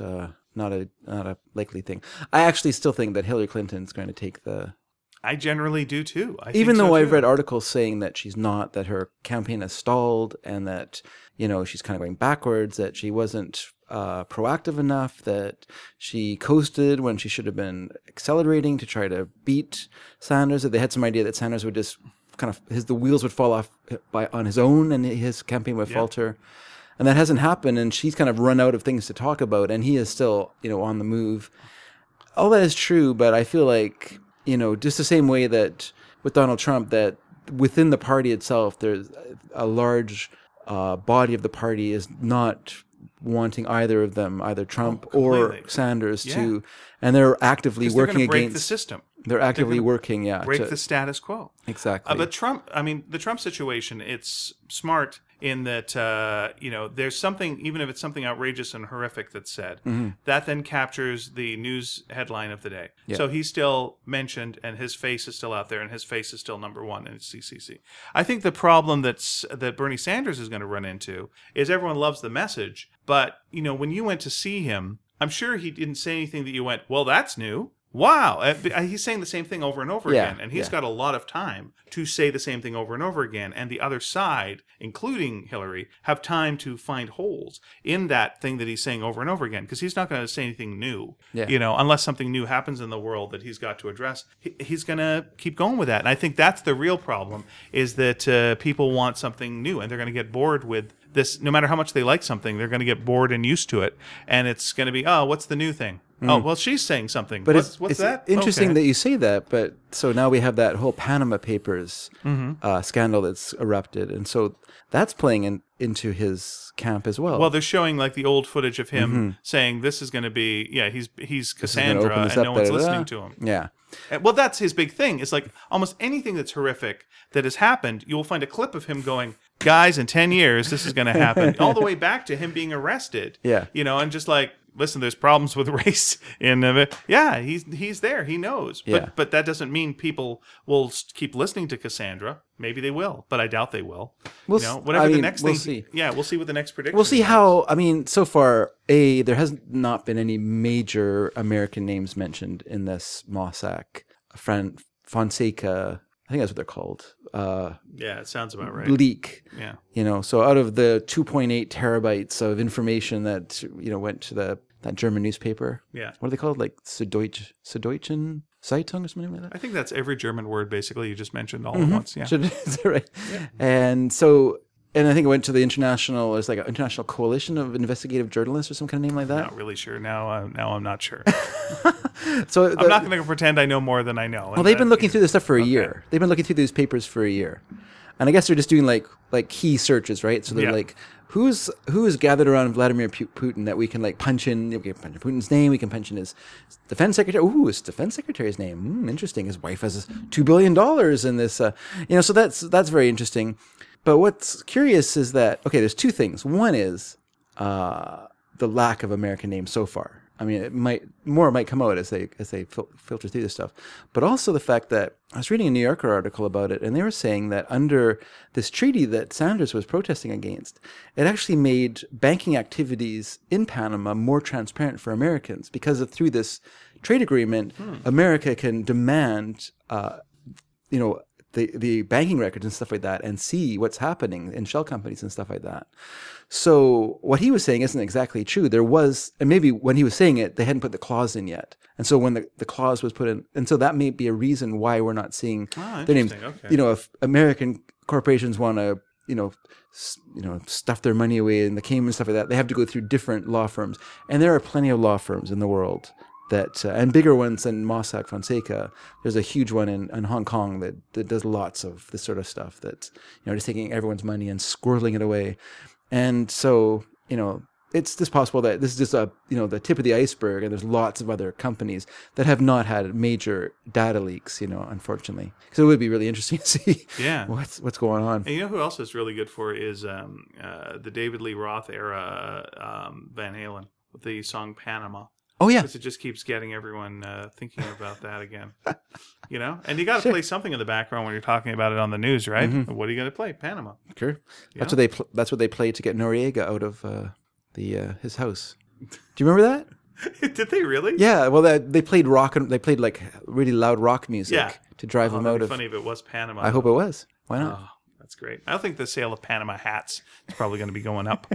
a likely thing. I actually still think that Hillary Clinton's going to take the... I generally do too. Even though I've read articles saying that she's not, that her campaign has stalled and that, she's kind of going backwards, that she wasn't proactive enough, that she coasted when she should have been accelerating to try to beat Sanders, that they had some idea that Sanders would just kind of, the wheels would fall off on his own and his campaign would falter. And that hasn't happened, and she's kind of run out of things to talk about, and he is still, on the move. All that is true, but I feel like... just the same way that with Donald Trump, that within the party itself, there's a large body of the party is not wanting either of them, either Trump or Sanders, to, and they're actively working against break the system. They're actively working, break the status quo. Exactly. But Trump, the Trump situation, it's smart in that, there's something, even if it's something outrageous and horrific that's said, that then captures the news headline of the day. Yeah. So he's still mentioned and his face is still out there and his face is still number one in CCC. I think the problem that Bernie Sanders is going to run into is everyone loves the message, but, when you went to see him, I'm sure he didn't say anything that you went, well, that's new. Wow. He's saying the same thing over and over again. And he's got a lot of time to say the same thing over and over again. And the other side, including Hillary, have time to find holes in that thing that he's saying over and over again. Because he's not going to say anything new, unless something new happens in the world that he's got to address. He's going to keep going with that. And I think that's the real problem, is that people want something new. And they're going to get bored with this. No matter how much they like something, they're going to get bored and used to it. And it's going to be, oh, what's the new thing? Oh, well, she's saying something. But what's that? Interesting that you say that. But so now we have that whole Panama Papers scandal that's erupted. And so that's playing into his camp as well. Well, they're showing like the old footage of him saying this is going to be, he's Cassandra and no one's listening to him. Yeah. Well, that's his big thing. It's like almost anything that's horrific that has happened, you will find a clip of him going, guys, in 10 years, this is going to happen. All the way back to him being arrested. Yeah. And just like, listen, there's problems with race in he's there. He knows. But that doesn't mean people will keep listening to Cassandra. Maybe they will, but I doubt they will. The next thing. See. Yeah, we'll see what the next prediction We'll see is. how, so far, there has not been any major American names mentioned in this Mossack, Fonseca, I think that's what they're called. Yeah, it sounds about right. Leak. Yeah. So out of the 2.8 terabytes of information that, went to that German newspaper. Yeah. What are they called? Like Süddeutsche Zeitung or something like that? I think that's every German word, basically, you just mentioned all at once. Yeah. Is that right? Yeah. And I think it went to the there's like an international coalition of investigative journalists or some kind of name like that. Not really sure. Now I'm not sure. So I'm not going to pretend I know more than I know. Well, they've been looking through this stuff for a year. They've been looking through these papers for a year. And I guess they're just doing like key searches, right? So they're like, who is gathered around Vladimir Putin that we can like punch in? We can punch in Putin's name. We can punch in his defense secretary. Ooh, his defense secretary's name. Interesting. His wife has $2 billion in this. So that's very interesting. But what's curious is that, there's two things. One is the lack of American names so far. I mean, it might come out as they filter through this stuff, but also the fact that I was reading a New Yorker article about it, and they were saying that under this treaty that Sanders was protesting against, it actually made banking activities in Panama more transparent for Americans because through this trade agreement, America can demand, the banking records and stuff like that, and see what's happening in shell companies and stuff like that. So what he was saying isn't exactly true. There was, and maybe when he was saying it, they hadn't put the clause in yet. And so when the clause was put in, and so that may be a reason why we're not seeing their names. Okay. If American corporations want to, stuff their money away in the Cayman and stuff like that, they have to go through different law firms. And there are plenty of law firms in the world that, and bigger ones than Mossack Fonseca. There's a huge one in Hong Kong that does lots of this sort of stuff that's, just taking everyone's money and squirreling it away. And so, it's just possible that this is just the tip of the iceberg, and there's lots of other companies that have not had major data leaks, unfortunately. So it would be really interesting to see what's going on. And you know who else is really good for is the David Lee Roth era Van Halen with the song Panama. Oh, yeah. Because it just keeps getting everyone thinking about that again. And you got to play something in the background when you're talking about it on the news, right? Mm-hmm. What are you going to play? Panama. Sure. That's what they played to get Noriega out of his house. Do you remember that? Did they really? Yeah. Well, they played like really loud rock music to drive him out of. Funny if it was Panama. I hope it was. Why not? Oh, that's great. I think the sale of Panama hats is probably going to be going up.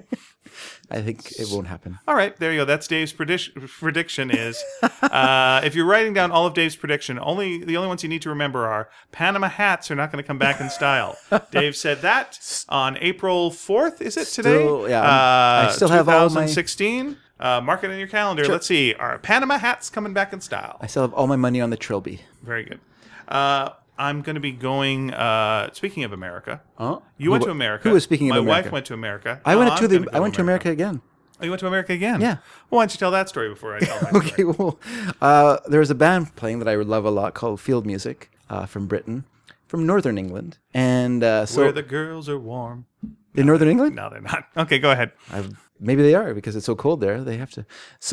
I think it won't happen. All right, there you go. That's Dave's prediction is, if you're writing down all of Dave's prediction, the only ones you need to remember are Panama hats are not going to come back in style. Dave said that on April 4th, is it today? I still have all my... 2016. Mark it in your calendar. Let's see. Are Panama hats coming back in style? I still have all my money on the Trilby. Very good. I'm going to be going. Speaking of America, you went to America. Who was speaking of My America? wife went to America. I went to America again. Oh, you went to America again? Yeah. Well, why don't you tell that story before I tell my story? Okay. Well, there was a band playing that I would love a lot called Field Music from Britain, from Northern England, and so where the girls are warm. In Northern England? No, they're not. Okay, go ahead. Maybe they are because it's so cold there. They have to.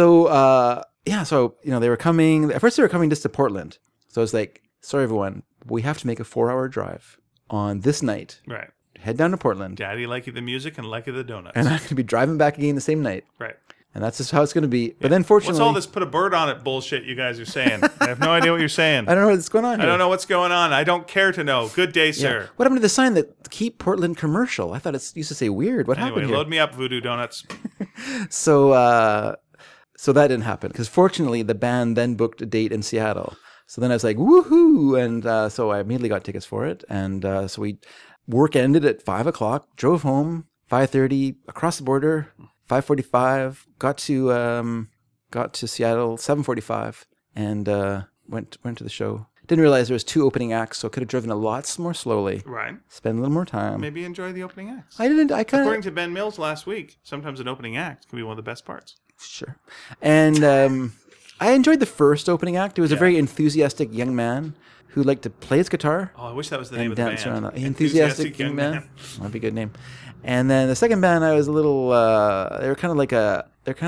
So they were coming. At first, they were coming just to Portland. So I was like, sorry, everyone. We have to make a 4-hour drive on this night. Right. Head down to Portland. Daddy likey the music and likey the donuts. And I'm going to be driving back again the same night. Right. And that's just how it's going to be. But then fortunately... What's all this put a bird on it bullshit you guys are saying? I have no idea what you're saying. I don't know what's going on here. I don't know what's going on. I don't care to know. Good day, sir. Yeah. What happened to the sign that keep Portland commercial? I thought it used to say weird. What happened here? Load me up, Voodoo Donuts. So that didn't happen because fortunately the band then booked a date in Seattle. So then I was like, woohoo! And so I immediately got tickets for it. And so work ended at 5 o'clock, drove home, 5:30, across the border, 5:45, got to Seattle, 7:45, and went to the show. Didn't realize there was 2 opening acts, so I could have driven a lot more slowly. Right. Spend a little more time. Maybe enjoy the opening acts. According to Ben Mills last week, sometimes an opening act can be one of the best parts. Sure. And I enjoyed the first opening act. It was a very enthusiastic young man who liked to play his guitar. Oh, I wish that was the name of the band. Enthusiastic young man. That'd be a good name. And then the second band, I was a little. They're kind of like a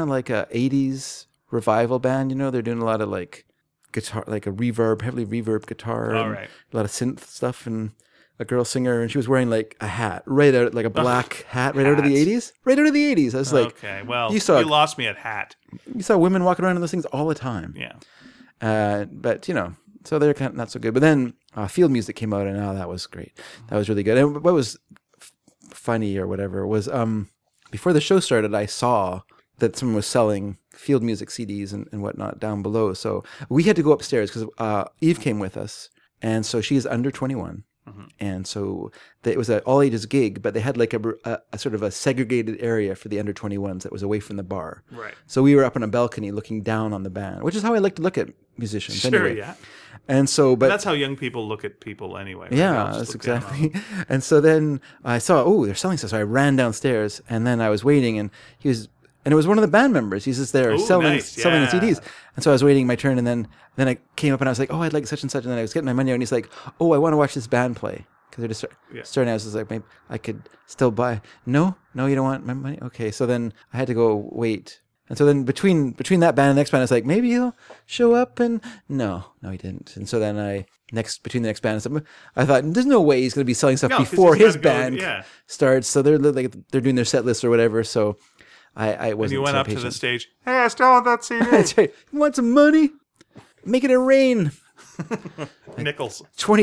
80s revival band. They're doing a lot of like guitar, like a heavily reverb guitar, and a lot of synth stuff, and a girl singer, and she was wearing like a hat like a black hat out of the 80s. Right out of the 80s. I was like, okay, well, you lost me at hat. You saw women walking around in those things all the time. Yeah. But so they're kind of not so good. But then Field Music came out, and that was great. That was really good. And what was funny or whatever was before the show started, I saw that someone was selling Field Music CDs and whatnot down below. So we had to go upstairs because Eve came with us, and so she is under 21. Mm-hmm. And so it was an all ages gig, but they had like a sort of a segregated area for the under 21s that was away from the bar. Right. So we were up on a balcony looking down on the band, which is how I like to look at musicians. Sure, anyway. Yeah. And so, but that's how young people look at people anyway. Yeah, that's exactly. And so then I saw, they're selling stuff. So I ran downstairs, and then I was waiting, and it was one of the band members. He's just there selling the CDs. And so I was waiting my turn, and then I came up and I was like, I'd like such and such. And then I was getting my money out, and he's like, I want to watch this band play. Because they're just starting out. I was just like, maybe I could still buy. No, you don't want my money? Okay. So then I had to go wait. And so then between that band and the next band, I was like, maybe he'll show up, and no, he didn't. And so then between the next band and stuff, I thought there's no way he's going to be selling stuff 'cause before he's his gotta go- band yeah. starts. So they're doing their set list or whatever. So I wasn't. And you went so up to the patient. stage. Hey, I still want that CD. That's right. You want some money? Make it rain. Nickels.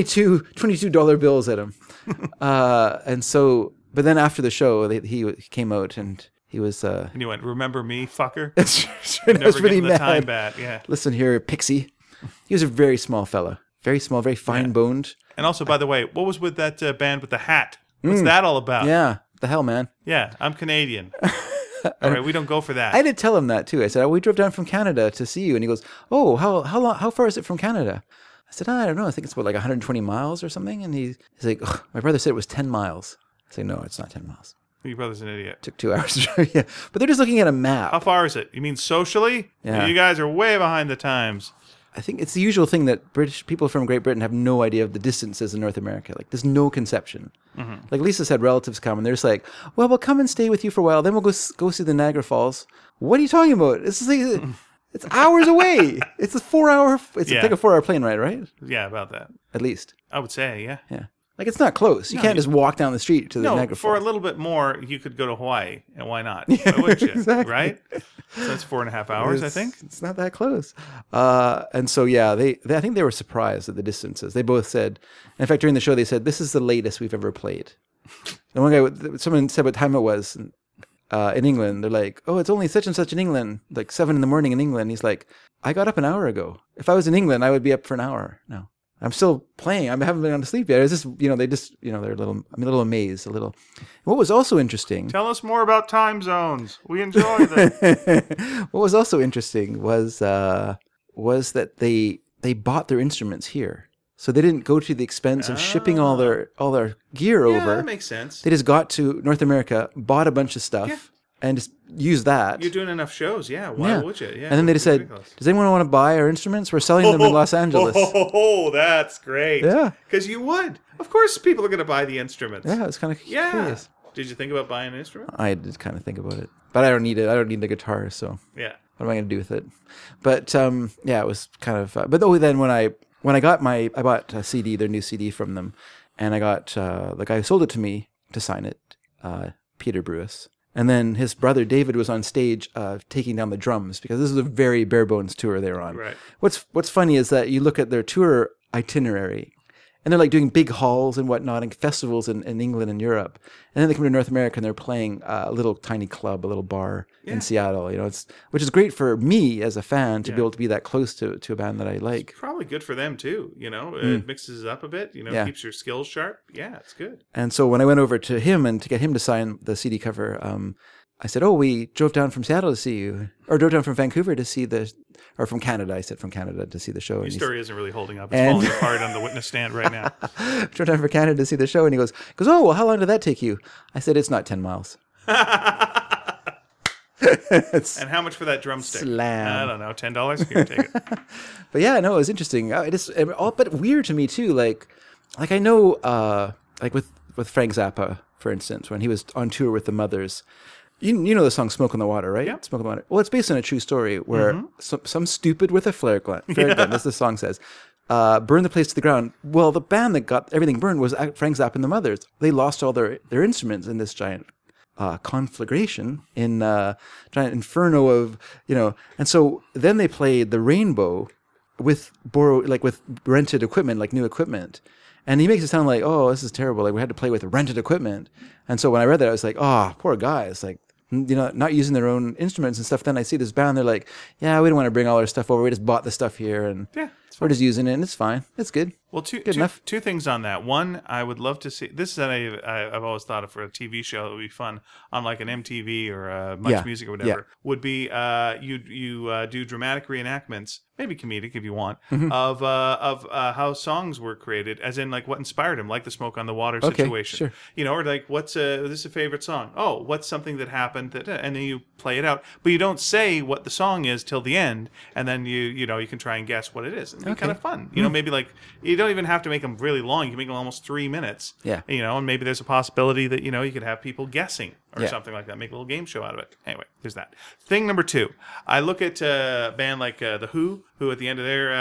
$22 bills at him. And so, but then after the show, he came out and he was. And you went, remember me, fucker? I Never was really getting the time mad. back. Yeah. Listen here, Pixie. He was a very small fella. Very small, very fine boned. And also, by the way, what was with that band with the hat? What's that all about? Yeah. The hell, man. Yeah, I'm Canadian. All right, we don't go for that. I did tell him that too. I said, we drove down from Canada to see you. And he goes, oh, how far is it from Canada? I said, I don't know. I think it's about like 120 miles or something. And he's like, oh, my brother said it was 10 miles. I say, no, it's not 10 miles. Your brother's an idiot. Took 2 hours to drive. Yeah. But they're just looking at a map. How far is it? You mean socially? Yeah. You guys are way behind the times. I think it's the usual thing that British people from Great Britain have no idea of the distances in North America. Like, there's no conception. Mm-hmm. Like, Lisa's had relatives come, and they're just like, well, we'll come and stay with you for a while. Then we'll go see the Niagara Falls. What are you talking about? It's like, it's hours away. It's a 4-hour. It's Yeah. like a 4-hour plane ride, right? Yeah, about that. At least. I would say, yeah. Yeah. Like, it's not close. You can't just walk down the street to the No, Niagara for Falls. a little bit more, you could go to Hawaii, and why not? Why wouldn't you? Exactly. Right? So that's 4.5 hours, I think. It's not that close. And so, yeah, they I think they were surprised at the distances. They both said, in fact, during the show, they said, this is the latest we've ever played. And one guy, someone said what time it was in England. They're like, oh, it's only such and such in England, like 7 a.m. in England. He's like, I got up an hour ago. If I was in England, I would be up for an hour. No. I'm still playing. I haven't been on to sleep yet. It's just, they're a little amazed, a little. What was also interesting. Tell us more about time zones. We enjoy them. What was also interesting was that they bought their instruments here, so they didn't go to the expense of shipping all their gear over. That makes sense. They just got to North America, bought a bunch of stuff, and just used that. You're doing enough shows, yeah. Why would you? Yeah. And then they just said, does anyone want to buy our instruments? We're selling them in Los Angeles. Oh, that's great. Yeah. Because you would. Of course people are going to buy the instruments. Yeah, it's kind of curious. Did you think about buying an instrument? I did kind of think about it, but I don't need it. I don't need the guitar, so Yeah. what am I going to do with it? But yeah, it was kind of. But then when I bought a CD, their new CD from them, and I got the guy who sold it to me to sign it, Peter Brewis. And then his brother David was on stage taking down the drums, because this is a very bare bones tour they were on. Right. What's funny is that you look at their tour itinerary, and they're like doing big halls and whatnot and festivals in England and Europe. And then they come to North America and they're playing a little tiny club, a little bar in Seattle. Which is great for me as a fan to be able to be that close to a band that I like. Probably good for them too. It mixes it up a bit. Keeps your skills sharp. Yeah, it's good. And so when I went over to him and to get him to sign the CD cover, I said, oh, we drove down from Seattle to see you, or drove down from Vancouver to see or from Canada. I said from Canada to see the show. Your story isn't really holding up. It's falling apart on the witness stand right now. Drove down from Canada to see the show, and he goes, oh, well, how long did that take you? I said, it's not 10 miles. And how much for that drumstick? Slam. I don't know, $10? Here, take it. But yeah, no, it was interesting. But weird to me too. Like I know, like with Frank Zappa, for instance, when he was on tour with the Mothers. You know the song "Smoke on the Water," right? Yeah. Smoke on the Water. Well, it's based on a true story where some stupid with a flare gun, as the song says, burned the place to the ground. Well, the band that got everything burned was Frank Zappa and the Mothers. They lost all their instruments in this giant conflagration, in giant inferno of And so then they played the Rainbow with rented equipment, like new equipment. And he makes it sound like, oh, this is terrible. Like, we had to play with rented equipment. And so when I read that, I was like, oh, poor guys. Like, not using their own instruments and stuff. Then I see this band. They're like, yeah, we don't want to bring all our stuff over. We just bought the stuff here. And we're just using it. And it's fine. It's good. Well, good enough. Two things on that. One, I would love to see. This is that I've always thought of for a TV show that would be fun on like an MTV or Much Music or whatever. Yeah. Would be you do dramatic reenactments, maybe comedic if you want, Mm-hmm. of how songs were created, as in like what inspired them, like the Smoke on the Water Okay, situation. sure. Or like this is a favorite song. Oh, what's something that happened happened, and then you play it out. But you don't say what the song is till the end, and then you can try and guess what it is. It'd be kind of fun. Maybe like you don't even have to make them really long. You can make them almost 3 minutes. Yeah. And maybe there's a possibility that you could have people guessing or Yeah. something like that. Make a little game show out of it. Anyway, there's that. Thing number 2, I look at a band like the Who at the end of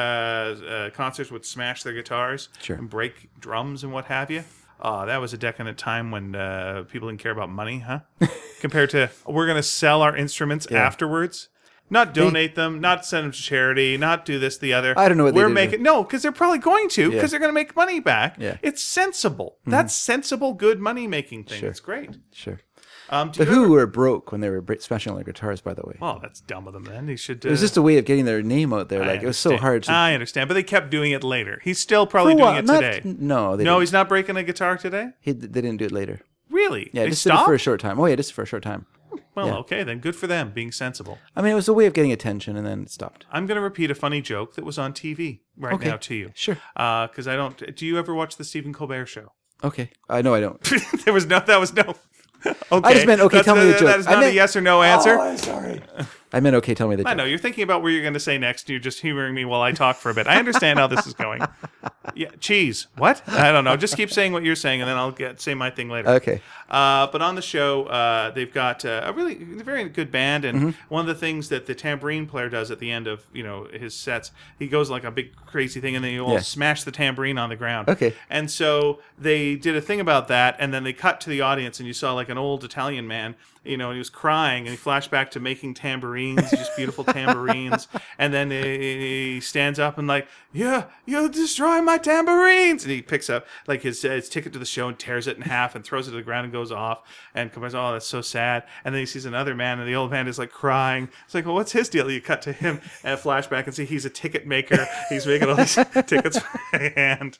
their concerts would smash their guitars and break drums and what have you. That was a decadent time when people didn't care about money, huh? Compared to we're going to sell our instruments afterwards. Not donate them, not send them to charity, not do this, the other. I don't know what we're they making. No, because they're probably going to, because they're going to make money back. Yeah. It's sensible. That's sensible, good money making thing. It's great. Sure. The Who were broke when they were smashing all their guitars, by the way. Well, that's dumb of them then. They should. It was just a way of getting their name out there. Like, it was so hard to... I understand, but they kept doing it later. He's still probably doing it today. No, He's not breaking a guitar today? they didn't do it later. Really? Yeah, they just did it stopped? for a short time. Oh, yeah, just for a short time. Well, okay, then good for them, being sensible. I mean, it was a way of getting attention, and then it stopped. I'm going to repeat a funny joke that was on TV now to you. Sure. Because I don't... Do you ever watch the Stephen Colbert Show? Okay. No, I don't. That was no... Okay. I just meant, okay, tell me the joke. That is not a yes or no answer. Oh, I'm sorry. I meant, okay, tell me the joke. I know, you're thinking about where you're going to say next. You're just humoring me while I talk for a bit. I understand how this is going. Yeah, cheese. What? I don't know. Just keep saying what you're saying, and then I'll say my thing later. Okay. But on the show, they've got a really very good band, and one of the things that the tambourine player does at the end of his sets, he goes like a big crazy thing, and then you all smash the tambourine on the ground. Okay. And so they did a thing about that, and then they cut to the audience, and you saw like an old Italian man, and he was crying, and he flashed back to making tambourines, just beautiful tambourines, and then he stands up and like, yeah, you'll destroy my tambourines, and he picks up like his ticket to the show and tears it in half and throws it to the ground and goes off, and comes, oh, that's so sad. And then he sees another man, and the old man is like crying. It's like, well, what's his deal? You cut to him and a flashback and see he's a ticket maker. He's making all these tickets by hand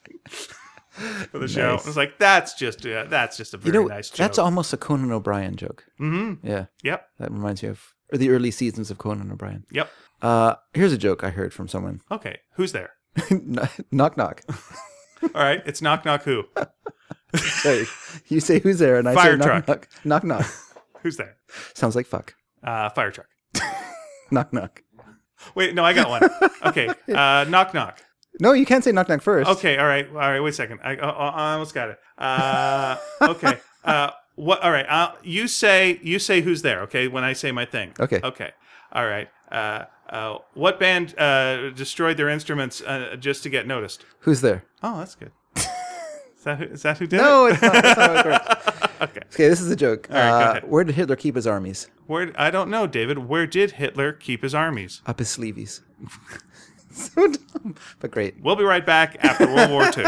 for the show. It's like that's just a very nice joke. That's almost a Conan O'Brien joke. Mm-hmm. Yeah. Yep. That reminds me of the early seasons of Conan O'Brien. Yep. Here's a joke I heard from someone. Okay. Who's there? Knock knock. All right. It's knock knock who? Sorry. You say who's there, and I Fire say truck. knock knock. Knock knock. Who's there? Sounds like fuck. Fire truck. Knock knock. Wait, no, I got one. Okay. Knock knock. No, you can't say knock knock first. Okay. All right. Wait a second. I almost got it. Okay. What? All right. You say who's there. Okay. When I say my thing. Okay. Okay. All right. What band destroyed their instruments just to get noticed? Who's there? Oh, that's good. Is that who did it? No, it's not. That's not how it works. Okay, this is a joke. All right, go ahead. Where did Hitler keep his armies? I don't know, David. Where did Hitler keep his armies? Up his sleeves. So dumb, but great. We'll be right back after World War II.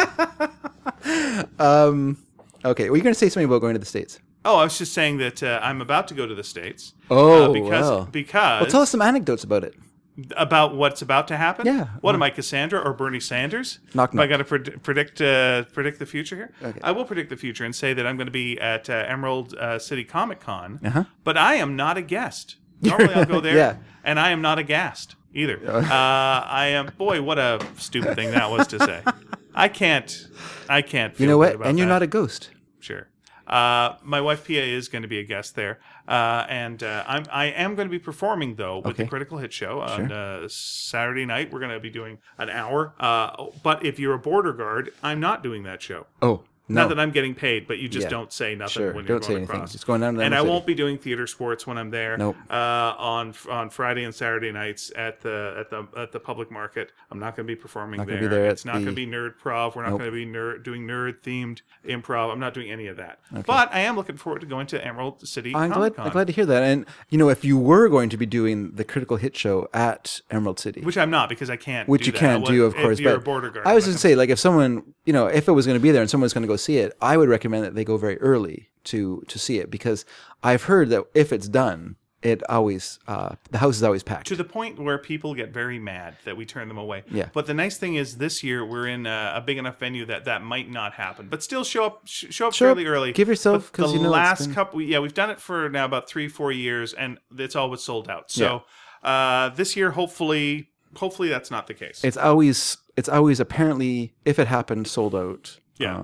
Okay, were you going to say something about going to the States? Oh, I was just saying that I'm about to go to the States. Oh, because wow. because Well, tell us some anecdotes about it. about what's about to happen. Yeah. What am I, Cassandra or Bernie Sanders? Knock, Am I knock. going to predict the future here? Okay. I will predict the future and say that I'm going to be at Emerald City Comic Con, Uh-huh. but I am not a guest. Normally I'll go there, Yeah. and I am not a guest either. I am. Boy, what a stupid thing that was to say. I can't. Feel You know good what? about And you're that. not a ghost. Sure. My wife Pia is going to be a guest there, and I am going to be performing though with the Okay. Critical Hit Show on Saturday night. We're going to be doing an hour. But if you're a border guard, I'm not doing that show. Oh, no. Not that I'm getting paid, but you just Yeah. don't say nothing Sure, when you're don't say going anything. across. Just going down to and the I city. won't be doing theater sports when I'm there. Nope. On Friday and Saturday nights at the public market. I'm not going to be performing Not there. gonna be there at It's not going to be nerd prov. We're not Nope. going to be doing nerd themed improv. I'm not doing any of that. But I am looking forward to going to Emerald City I'm Comic-Con, glad to hear that. And, if you were going to be doing the Critical Hit Show at Emerald City, which I'm not because I can't. which do you that. can't do, of if course. you're But a border guard, I was going to say, like, if someone, if it was going to be there and someone's going to go see it, I would recommend that they go very early to see it, because I've heard that if it's done, it always the house is always packed. to the point where people get very mad that we turn them away. Yeah. But the nice thing is this year we're in a big enough venue that might not happen. But still show up fairly early. Give yourself, But 'cause the it's last been- couple. Yeah, we've done it for now about 3-4 years, and it's always sold out. So this year, hopefully that's not the case. It's always apparently, if it happened, sold out. Yeah.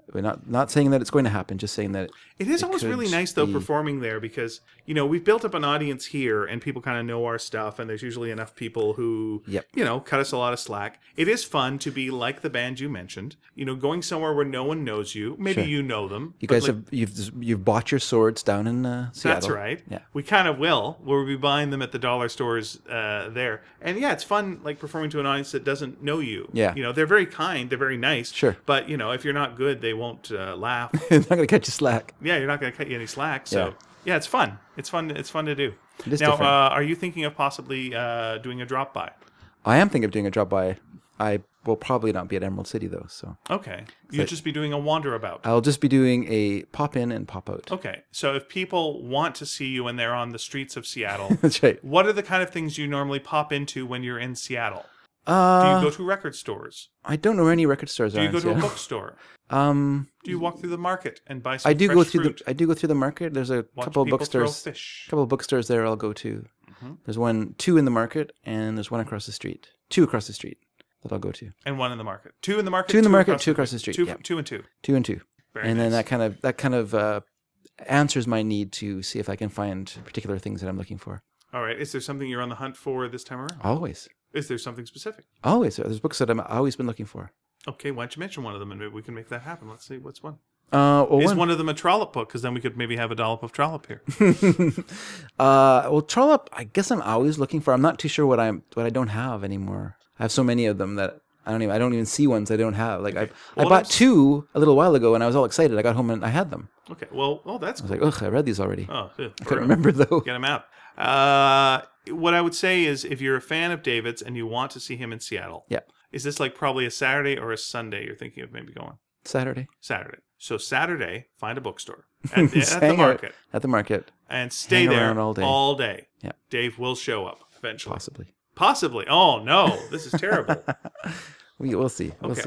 We're not saying that it's going to happen, just saying that It is always could really nice, though, be- performing there because, we've built up an audience here and people kind of know our stuff, and there's usually enough people who, Yep. cut us a lot of slack. It is fun to be like the band you mentioned, going somewhere where no one knows you. Maybe Sure. you know them. You but, guys you've bought your swords down in Seattle. That's right. Yeah. We kind of will. We'll be buying them at the dollar stores there. And yeah, it's fun like performing to an audience that doesn't know you. Yeah. They're very kind. They're very nice. Sure. But, if you're not good, they won't laugh. They're not going to catch you slack. Yeah, you're not going to cut you any slack. So yeah, it's fun. It's fun to do. It is now, different. are you thinking of possibly doing a drop by? I am thinking of doing a drop by. I will probably not be at Emerald City though, so Okay. You'll just be doing a wander about. I'll just be doing a pop in and pop out. Okay. So if people want to see you and they're on the streets of Seattle, That's right. what are the kind of things you normally pop into when you're in Seattle? Do you go to record stores? I don't know where any record stores Do are. you in go to a Seattle. bookstore? Um, Do you walk through the market and buy some I do fresh go through fruit? I do go through the market. There's a Watch couple of people throw bookstores. fish. Couple of bookstores there I'll go to. Mm-hmm. There's two in the market, and there's one across the street. Two across the street that I'll go to. And one in the market. Two in the market. Two in the market, two across the street. Two, Yeah. two and two. Two and two. Very And nice. then that kind of answers my need to see if I can find particular things that I'm looking for. All right. Is there something you're on the hunt for this time around? Always. Is there something specific? Always. There's books that I've always been looking for. Okay, why don't you mention one of them and maybe we can make that happen. Let's see what's one. Well, Is one of them a trollop book? Because then we could maybe have a dollop of trollop here. well, Trollop, I guess I'm always looking for. I'm not too sure what I don't have anymore. I have so many of them that I don't even see ones I don't have. Like I Well, bought that's- two a little while ago and I was all excited. I got home and I had them. Okay, well, that's I was cool. like, ugh, I read these already. Oh, yeah, I couldn't remember though. Get him out. What I would say is if you're a fan of David's and you want to see him in Seattle, Yeah. is this like probably a Saturday or a Sunday you're thinking of maybe going? Saturday. Saturday. So Saturday, find a bookstore at the Hang out market At the market, and stay hang there around all day. Yeah. Dave will show up eventually. possibly. Possibly. Oh no, this is terrible. We'll see. We'll Okay, see.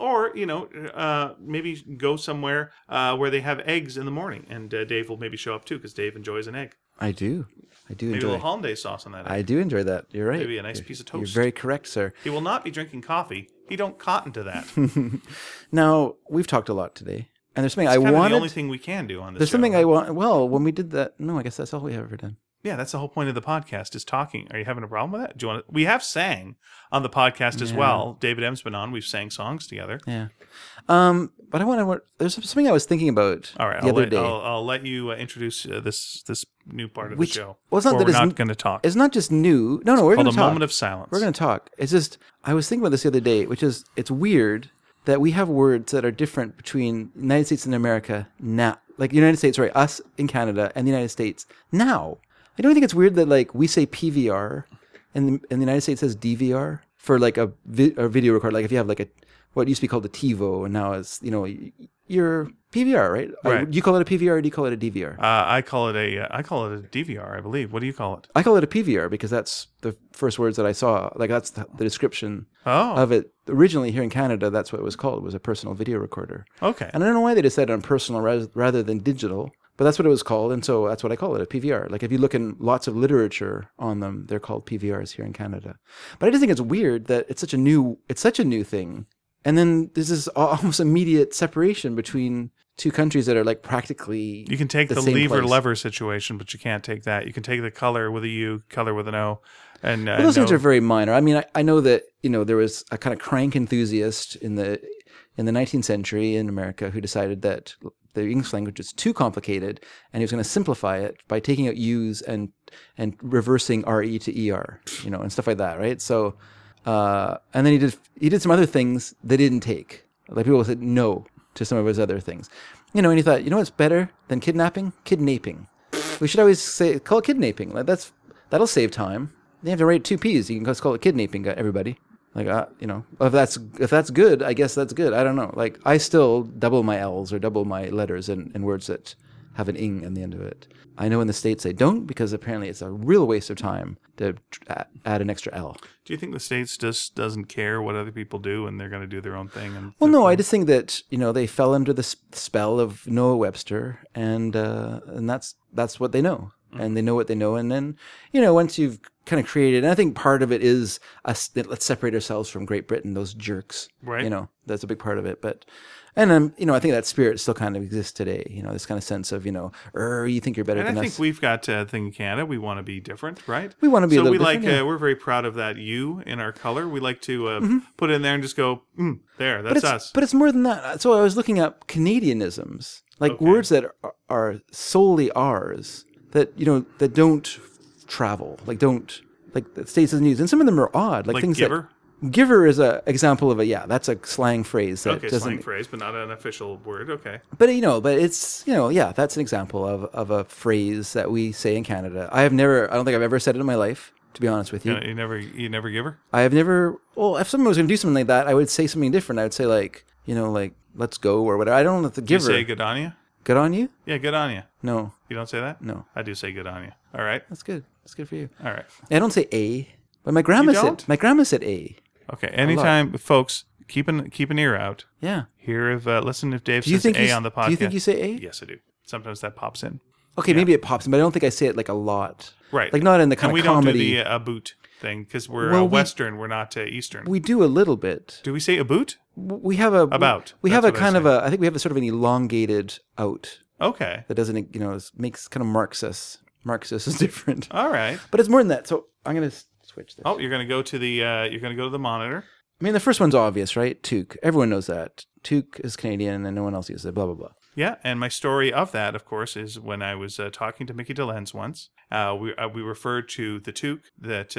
or maybe go somewhere where they have eggs in the morning, and Dave will maybe show up too because Dave enjoys an egg. I do Maybe a enjoy. little hollandaise sauce on that egg. I do enjoy that. You're right. Maybe a nice piece of You're toast. very correct, sir. He will not be drinking coffee. He don't cotton to that. Now we've talked a lot today, and there's something I It's kind of wanted. the only thing we can do on this. There's show, something huh? I want. Well, when we did that, no, I guess that's all we have ever done. Yeah, that's the whole point of the podcast is talking. Are you having a problem with that? Do you want to? We have sang on the podcast as well. David M's been on. We've sang songs together. Yeah. But I want to. There's something I was thinking about All right, the other day. I'll let you introduce this new part of Which- the show. well, it's not or that we're it's not going to talk. It's not just new. No, we're Called going a to talk. moment of silence. We're going to talk. It's just I was thinking about this the other day, which is it's weird that we have words that are different between the United States and America now. Like United States, sorry, us in Canada and the United States now. I don't think it's weird that like we say PVR and the United States says DVR for like a video recorder. Like if you have like what used to be called a TiVo and now it's your PVR, right? Right. Do you call it a PVR or do you call it a DVR? I call it a DVR, I believe. What do you call it? I call it a PVR because that's the first words that I saw. Like that's the description Oh, of it. Originally here in Canada, that's what it was called. It was a personal video recorder. okay. And I don't know why they decided on personal rather than digital, but that's what it was called. And so that's what I call it, a PVR. Like if you look in lots of literature on them, they're called PVRs here in Canada. But I just think it's weird that it's such a new thing. And then there's this almost immediate separation between two countries that are like practically You can take the same lever place. lever situation, but you can't take that. You can take the color with a U, color with an O, and Well, those things no- are very minor. I mean, I know that there was a kind of crank enthusiast in the 19th century in America who decided that the English language is too complicated, and he was going to simplify it by taking out U's and reversing RE to ER, and stuff like that, right? So, and then he did some other things they didn't take. Like people said no to some of his other things, and he thought, what's better than kidnapping? Kidnaping. We should always call it kidnapping. Like that'll save time. You have to write two P's. You can just call it kidnapping, everybody. Like, if that's good, I guess that's good. I don't know. Like, I still double my L's or double my letters in words that have an ing in the end of it. I know in the States they don't because apparently it's a real waste of time to add an extra L. Do you think the States just doesn't care what other people do and they're going to do their own thing? And Well, no, I just think that they fell under the spell of Noah Webster, and that's what they know, and they know what they know, and then once you've kind of created, and I think part of it is us. Let's separate ourselves from Great Britain, those jerks. Right. You know, that's a big part of it. But, and you know, I think that spirit still kind of exists today. You know, this kind of sense of, you know, you think you're better And than I us. think we've got a thing in Canada. We want to be different, right? We want to be a so little we different. like yeah. we're very proud of that U in our color. We like to put it in there and just go, there, that's us. But it's more than that. So I was looking up Canadianisms, like Okay. words that are solely ours, that, you know, that don't travel, like that stays in the news. And some of them are odd, like things giver. Giver is an example of that's a slang phrase that Okay, doesn't. slang phrase, but not an official word. Okay. But it's that's an example of a phrase that we say in Canada. I don't think I've ever said it in my life, to be honest with you. You never giver. I have never. Well, if someone was going to do something like that, I would say something different. I would say like let's go or whatever. I don't know if the Do you giver. say good on you? Good on you? Yeah, good on you. No, You don't say that? no. I do say good on you. All right. That's good. That's good for you. All right. I don't say a, but my grandma don't? said. My grandma said a. Okay. Anytime, folks, keep an ear out. Yeah. Listen if Dave Do you says think A on the podcast. Do you think you say a? Yes, I do. Sometimes that pops in. Okay, maybe it pops in, but I don't think I say it like a lot. Right. Like not in the kind And we of comedy. don't do the boot thing because we're Well, we- Western. We're not Eastern. We do a little bit. Do we say a boot? We have a About. We That's have a what I kind of say. I think we have a sort of an elongated out Okay. that doesn't makes kind of Marxist. Marxist is different, All right. but it's more than that. So I'm gonna switch this. Oh, you're gonna go to the monitor. I mean, the first one's obvious, right? Toque. Everyone knows that. Toque is Canadian, and no one else uses it. Blah blah blah. Yeah, and my story of that, of course, is when I was talking to Mickey DeLenz once. We referred to the toque that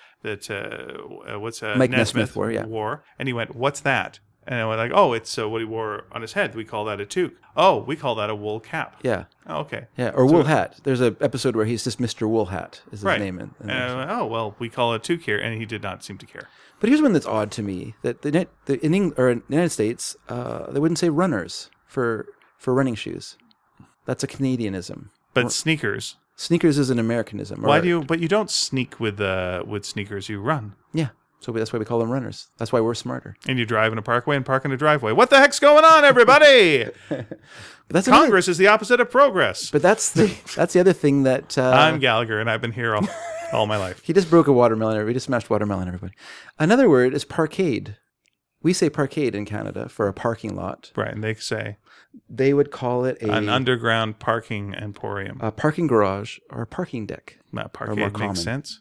Mike Nesmith Nesmith wore, wore, and he went, "What's that?" And I went like, "Oh, it's what he wore on his head. We call that a toque. Oh, we call that a wool cap. Yeah, Oh, okay, yeah, or Wool Hat. There's an episode where he's just Mr. Wool Hat is his right." name. And I went, "Oh, well, we call it a toque here," and he did not seem to care. But here's one that's odd to me: that in the United States, they wouldn't say runners for running shoes. That's a Canadianism. But sneakers. Sneakers is an Americanism. Why do you? But you don't sneak with sneakers. You run. Yeah. So that's why we call them runners. That's why we're smarter. And you drive in a parkway and park in a driveway. What the heck's going on, everybody? But that's another, Congress is the opposite of progress. But that's the other thing that I'm Gallagher, and I've been here all my life. he just broke a watermelon. He just smashed watermelon. Everybody. Another word is parkade. We say parkade in Canada for a parking lot. Right, and they say They would call it an underground parking emporium. a parking garage or a parking deck. Parkade more makes common. sense.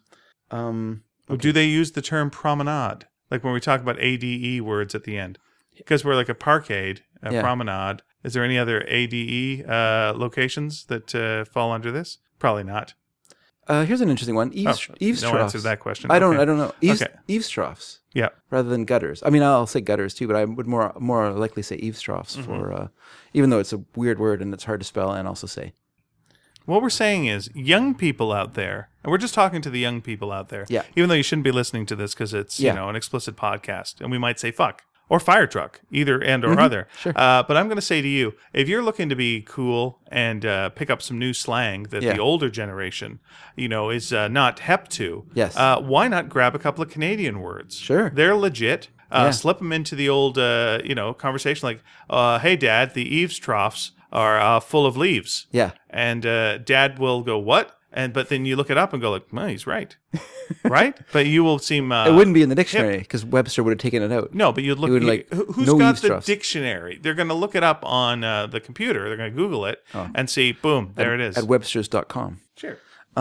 Okay. Do they use the term promenade? Like when we talk about ADE words at the end? Because we're like a parkade, a Yeah. promenade. Is there any other ADE locations that fall under this? Probably not. Here's an interesting one. No Eavesdroughs. answer to that question. I don't Okay. know. Okay. Eavesdroughs. Yeah. Rather than gutters. I mean, I'll say gutters too, but I would more likely say eavesdroughs Mm-hmm. for, even though it's a weird word and it's hard to spell and also say. What we're saying is, young people out there, and we're just talking to the young people out there. Yeah. Even though you shouldn't be listening to this because it's Yeah. an explicit podcast, and we might say fuck or fire truck, either and or other. Sure. But I'm going to say to you, if you're looking to be cool and pick up some new slang that Yeah. the older generation, is not hep to, Yes. why not grab a couple of Canadian words? Sure. They're legit. Yeah. Slip them into the old, conversation like, hey, Dad, the eaves troughs are full of leaves. Yeah. And Dad will go, what? But then you look it up and go like, well, he's right. Right? But you will seem... It wouldn't be in the dictionary because Webster would have taken it out. No, but you'd look... He would like, who's no got the eavesdroughs. dictionary? They're going to look it up on the computer. They're going to Google it and see, boom, there it is. At websters.com. Sure.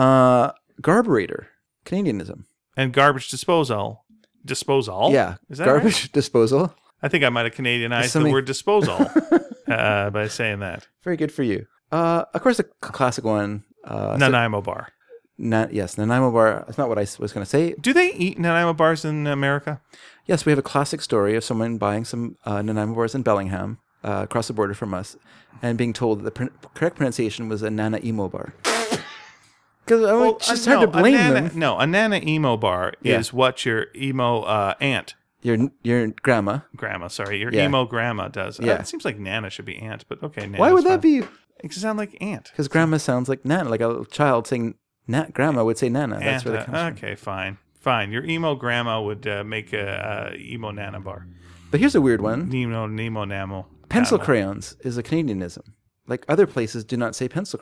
Garburator. Canadianism. And garbage disposal. Disposal? Yeah. Is that Garbage right? disposal. I think I might have Canadianized the Something- word disposal by saying that. Very good for you. Of course, the classic one. Nanaimo bar. Yes, Nanaimo bar. That's not what I was going to say. Do they eat Nanaimo bars in America? Yes, we have a classic story of someone buying some Nanaimo bars in Bellingham, across the border from us, and being told that the correct pronunciation was a Nanaimo bar. Because it's just hard to blame them. No, a Nanaimo bar Yeah. is what your emo aunt, Your grandma. your Yeah. emo grandma does. Yeah. It seems like Nana should be aunt, but okay. Nana's Why would fine. that be? It sound like aunt. Because grandma sounds like Nana, like a child saying grandma would say Nana. That's where that comes from. Okay, fine. Your emo grandma would make a emo Nana bar. But here's a weird one. Nemo Namo. Pencil Namo. crayons is a Canadianism. Like other places do not say pencil crayon.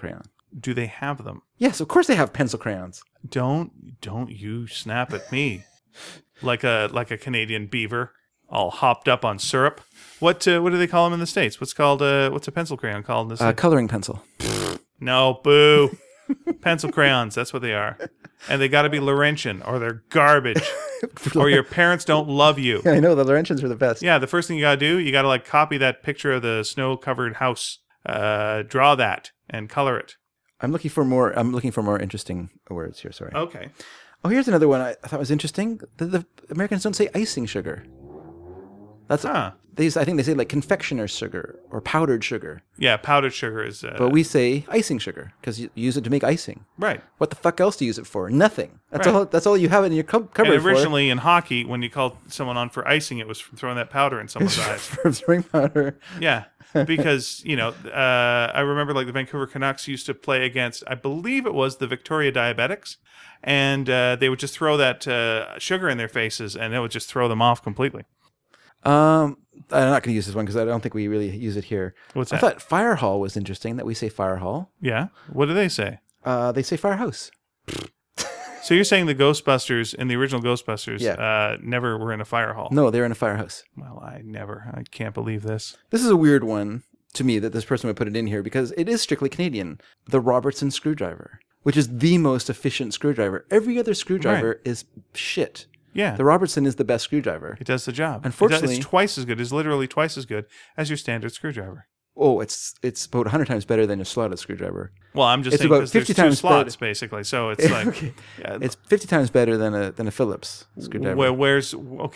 Do they have them? Yes, of course they have pencil crayons. Don't you snap at me like a Canadian beaver, all hopped up on syrup. What do they call them in the States? What's a pencil crayon called in the States? Coloring pencil. No, boo. Pencil crayons, that's what they are. And they got to be Laurentian, or they're garbage. Or your parents don't love you. Yeah, I know, the Laurentians are the best. Yeah, the first thing you got to do, you got to copy that picture of the snow-covered house. Draw that and color it. I'm looking for more interesting words here, sorry. Okay. Oh, here's another one I thought was interesting. The Americans don't say icing sugar. That's I think they say confectioner's sugar or powdered sugar. Yeah, powdered sugar is. But we say icing sugar because you use it to make icing. Right. What the fuck else do you use it for? Nothing. That's all you have it in your cupboard for. And originally in hockey, when you called someone on for icing, it was from throwing that powder in someone's eyes. For throwing powder. Yeah, because I remember the Vancouver Canucks used to play against, I believe it was the Victoria Diabetics, and they would just throw that sugar in their faces, and it would just throw them off completely. I'm not going to use this one because I don't think we really use it here. What's that? I thought fire hall was interesting that we say fire hall. Yeah. What do they say? They say firehouse. So you're saying the Ghostbusters, in the original Ghostbusters, never were in a fire hall? No, they're in a firehouse. Well, I can't believe this. This is a weird one to me that this person would put it in here because it is strictly Canadian. The Robertson screwdriver, which is the most efficient screwdriver. Every other screwdriver is shit. Yeah. The Robertson is the best screwdriver. It does the job. Unfortunately, it's twice as good. It's literally twice as good as your standard screwdriver. Oh, it's about 100 times better than a slotted screwdriver. Well, I'm just saying because there's 2 slots, basically. So it's okay. It's 50 times better than a Phillips screwdriver. Where's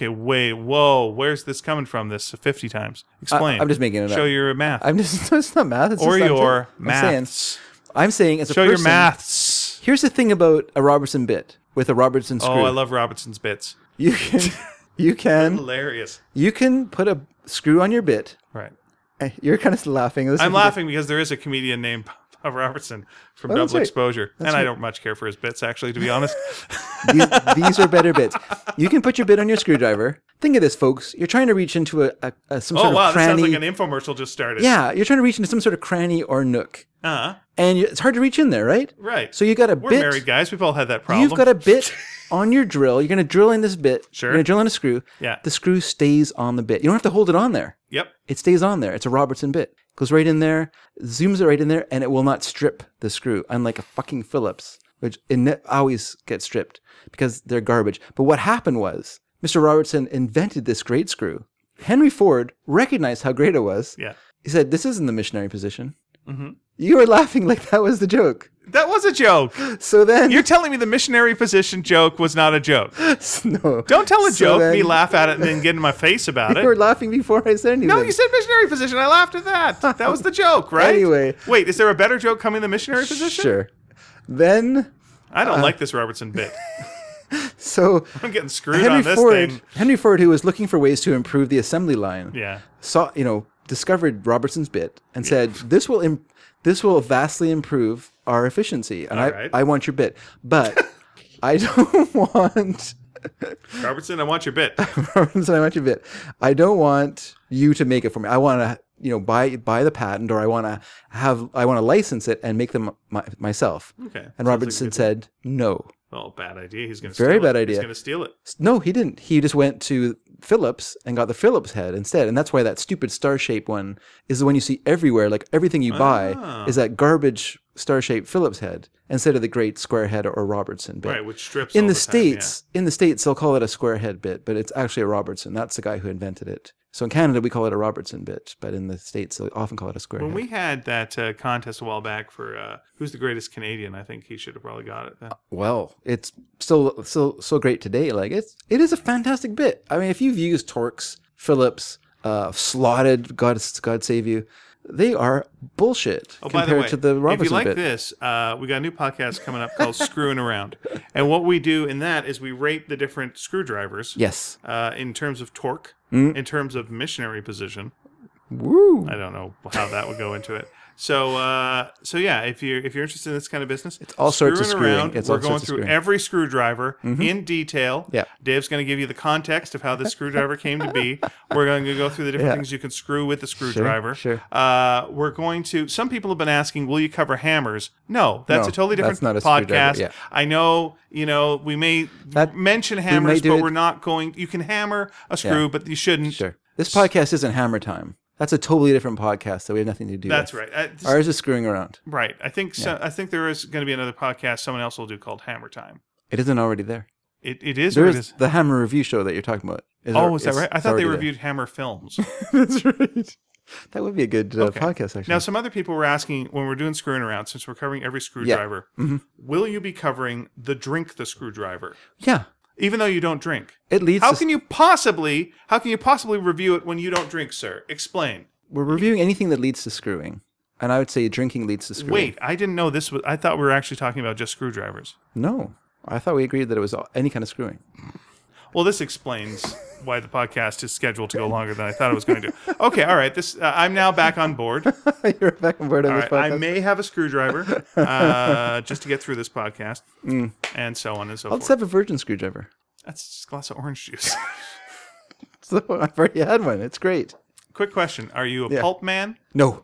this coming from, this 50 times? Explain. I'm just making it up. Show your math. It's not math. It's or just, your maths. I'm saying as a person. Show your maths. Here's the thing about a Robertson bit with a Robertson screw. Oh, I love Robertson's bits. You can hilarious. You can put a screw on your bit. Right. You're kind of laughing. I'm laughing because there is a comedian named Bob Robertson from Double Exposure. That's I don't much care for his bits, actually, to be honest. These are better bits. You can put your bit on your screwdriver. Think of this, folks. You're trying to reach into some sort of cranny. Oh, wow, this sounds like an infomercial just started. Yeah, you're trying to reach into some sort of cranny or nook. Uh-huh. And it's hard to reach in there, right? Right. So you got a bit. We're married guys. We've all had that problem. You've got a bit on your drill. You're going to drill in this bit. Sure. You're going to drill in a screw. Yeah. The screw stays on the bit. You don't have to hold it on there. Yep. It stays on there. It's a Robertson bit. Goes right in there, zooms it right in there, and it will not strip the screw, unlike a fucking Phillips, which always gets stripped because they're garbage. But what happened was Mr. Robertson invented this great screw. Henry Ford recognized how great it was. Yeah. He said, "This isn't the missionary position." Mm-hmm. You were laughing like that was the joke. That was a joke. So then... You're telling me the missionary position joke was not a joke. No. Don't tell a joke, me laugh at it, and then get in my face about it. You were laughing before I said anything. No, you said missionary position. I laughed at that. That was the joke, right? Anyway. Wait, is there a better joke coming than missionary position? Sure. Then... I don't like this Robertson bit. So... I'm getting screwed on this thing. Henry Ford, who was looking for ways to improve the assembly line, discovered Robertson's bit and said, this will vastly improve our efficiency. And I want your bit. But I don't want... Robertson, I want your bit. Robertson, I want your bit. I don't want you to make it for me. I want to, buy the patent, or I want to license it and make them myself. Okay. And Robertson said no. Oh, bad idea. He's going to Very bad idea. He's going to steal it. No, he didn't. He just went to Phillips and got the Phillips head instead. And that's why that stupid star-shaped one is the one you see everywhere. Like everything you buy is that garbage star-shaped Phillips head instead of the great square head or Robertson bit. Right, which strips in all the time, States. In the States, they'll call it a square head bit, but it's actually a Robertson. That's the guy who invented it. So in Canada, we call it a Robertson bit, but in the States, they often call it a square head. When we had that contest a while back for who's the greatest Canadian, I think he should have probably got it then. Well, it's still so great today. Like it is a fantastic bit. I mean, if you've used Torx, Phillips, slotted, God save you, they are bullshit compared to the Robertson bit. If you like this, we got a new podcast coming up called Screwing Around. And what we do in that is we rate the different screwdrivers. Yes. In terms of torque, in terms of missionary position. Woo. I don't know how that would go into it. So yeah, if you're interested in this kind of business, it's all sorts of screwing. Around, It's we're all going sorts of through screwing. every screwdriver in detail. Yeah. Dave's going to give you the context of how this screwdriver came to be. We're going to go through the different Yeah. things you can screw with the screwdriver. Sure. We're going to. Some people have been asking, will you cover hammers? No, that's No, a totally different that's not a screwdriver, podcast. yeah. I know. We may mention hammers, do but it- we're not going. You can hammer a screw, Yeah. but you shouldn't. Sure. This podcast isn't Hammer Time. That's a totally different podcast that we have nothing to do That's with. right. Ours is screwing around. Right. I think I think there is going to be another podcast someone else will do called Hammer Time. It isn't already there. It is. There Or it is is. the Hammer review show that you're talking about. Is that right? I thought they reviewed Hammer films. That's right. That would be a good Okay. podcast, actually. Now, some other people were asking when we're doing screwing around, since we're covering every screwdriver, will you be covering the drink the screwdriver, yeah. even though you don't drink? It leads How to... can you possibly review it when you don't drink, sir? Explain. We're reviewing anything that leads to screwing. And I would say drinking leads to screwing. Wait, I didn't know this was. I thought we were actually talking about just screwdrivers. No. I thought we agreed that it was any kind of screwing. Well, this explains why the podcast is scheduled to go longer than I thought it was going to. Okay, all right. This I'm now back on board. You're back on board on All this right, podcast. I may have a screwdriver just to get through this podcast, and so on and so I'll forth. just have a virgin screwdriver. That's just a glass of orange juice. So I've already had one. It's great. Quick question: are you a Yeah. pulp man? No.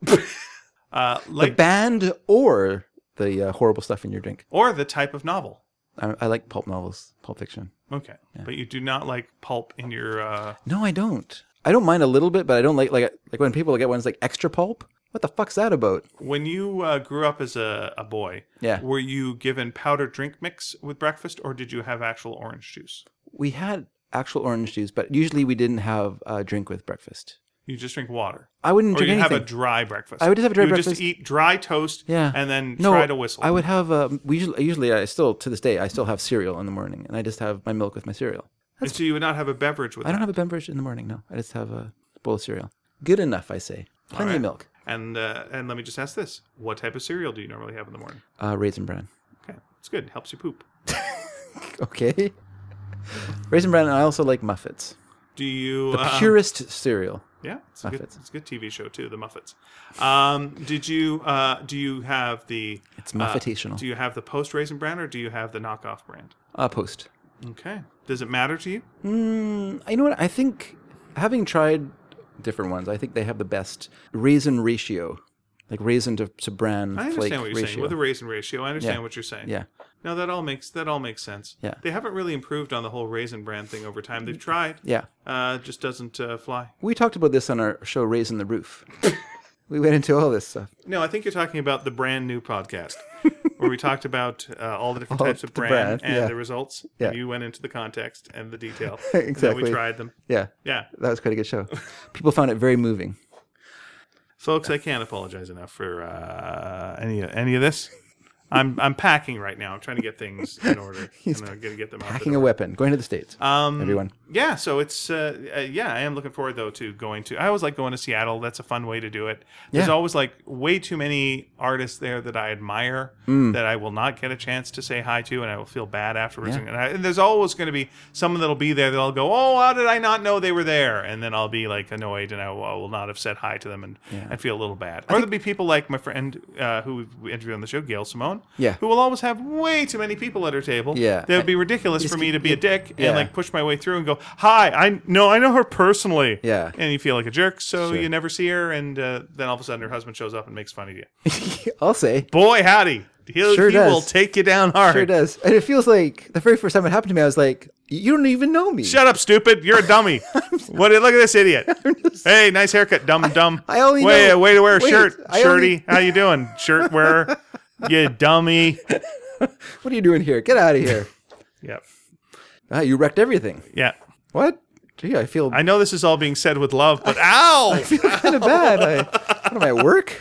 The Like band or the horrible stuff in your drink. or the type of novel? I like pulp novels, pulp fiction. Okay, but you do not like pulp in your. No, I don't. I don't mind a little bit, but I don't like when people get ones like extra pulp. What the fuck's that about? When you grew up as a boy, Yeah. were you given powdered drink mix with breakfast, or did you have actual orange juice? We had actual orange juice, but usually we didn't have a drink with breakfast. You just drink water, I wouldn't or drink you anything. have a dry breakfast. I would just have a dry you would breakfast. just eat dry toast, Yeah. and then No, try to whistle. I would have. We usually I still to this day I still have cereal in the morning, and I just have my milk with my cereal. And so you would not have a beverage with I don't that. have a beverage in the morning. No, I just have a bowl of cereal. Good enough, I say. Plenty right. of milk. And let me just ask this: what type of cereal do you normally have in the morning? Raisin bran. Okay, it's good. Helps you poop. Okay. Raisin bran. And I also like Muffets. Do you The purest cereal. Yeah, it's Muffets. a good TV show too. The Muffets. Do you have the? It's Muffetational. Do you have the post Raisin Bran or do you have the knockoff brand? Post. Okay. Does it matter to you? You know what? I think having tried different ones, I think they have the best raisin ratio, like raisin to bran I flake understand what you're ratio. saying with the raisin ratio. I understand Yeah. what you're saying. Yeah. No, that all makes sense. Yeah. They haven't really improved on the whole Raisin Bran thing over time. They've tried. Yeah. Just doesn't fly. We talked about this on our show, Raisin the Roof. We went into all this stuff. No, I think you're talking about the brand new podcast where we talked about all the different All types of the bran brand, and yeah. the results. Yeah. And you went into the context and the detail. And then Exactly. we tried them. Yeah. Yeah. That was quite a good show. People found it very moving. Folks, I can't apologize enough for any of this. I'm packing right now. I'm trying to get things in order. He's and I'm going to get them out. Packing a weapon, going to the States. Everyone. Yeah, so it's I am looking forward though to going to. I always like going to Seattle. That's a fun way to do it. There's Yeah. always like way too many artists there that I admire that I will not get a chance to say hi to, and I will feel bad afterwards. Yeah. And there's always going to be someone that'll be there that'll go, "Oh, how did I not know they were there?" And then I'll be like annoyed, and I will not have said hi to them, and I'd feel a little bad. Or there'll be people like my friend who we interviewed on the show, Gail Simone, Yeah. who will always have way too many people at her table. Yeah. That would be ridiculous for me to be a dick Yeah. and like push my way through and go, "Hi, I know her personally." Yeah. And you feel like a jerk, so Sure. you never see her, and then all of a sudden her husband shows up and makes fun of you. I'll say. Boy, howdy. He Sure does. will take you down hard. Sure does. And it feels like the very first time it happened to me, I was like, you don't even know me. Shut up, stupid. You're a dummy. Look at this idiot. Hey, nice haircut, dumb. I only way know- to wear a wait, shirt. I Shirty. only- How you doing? Shirt wearer. You dummy. What are you doing here? Get out of here. Yep. You wrecked everything. Yeah. What? Gee, I feel I know this is all being said with love, but ow! kind of bad. What am I at work?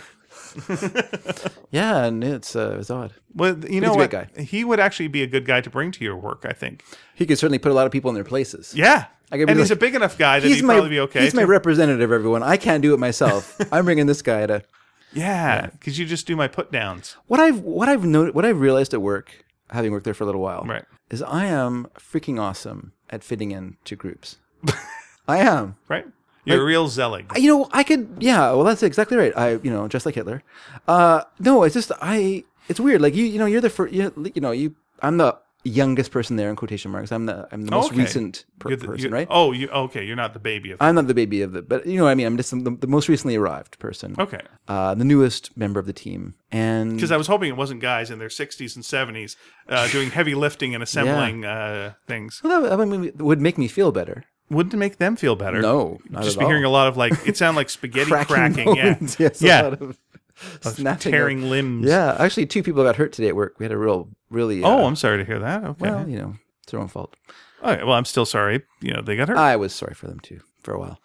Yeah, and it's odd. Well, you know he's a what? great guy. He would actually be a good guy to bring to your work, I think. He could certainly put a lot of people in their places. Yeah. I could be And he's like- a big enough guy that he'd probably be okay. He's my too. representative, everyone. I can't do it myself. I'm bringing this guy to. Yeah, because you just do my put downs. What I've realized at work, having worked there for a little while, Right. is I am freaking awesome at fitting into groups. I am. Right? You're a real Zelig. I could, yeah, well, that's exactly right. Just like Hitler. No, it's just, it's weird. Like, you're the first, I'm the youngest person there in quotation marks. I'm the most recent person, right? Oh, you're not the baby of I'm not the baby of but you know what I mean? I'm just the most recently arrived person. Okay. The newest member of the team. And because I was hoping it wasn't guys in their 60s and 70s doing heavy lifting and assembling things. Well, it would make me feel better. Wouldn't it make them feel better? No, not just at be all. hearing a lot of it sounded like spaghetti cracking. Moans. Yeah. Yes, a lot of snapping tearing limbs. Yeah, actually, 2 people got hurt today at work. We had a really. I'm sorry to hear that. Okay. Well, it's their own fault. Okay, well, I'm still sorry. They got hurt. I was sorry for them too for a while.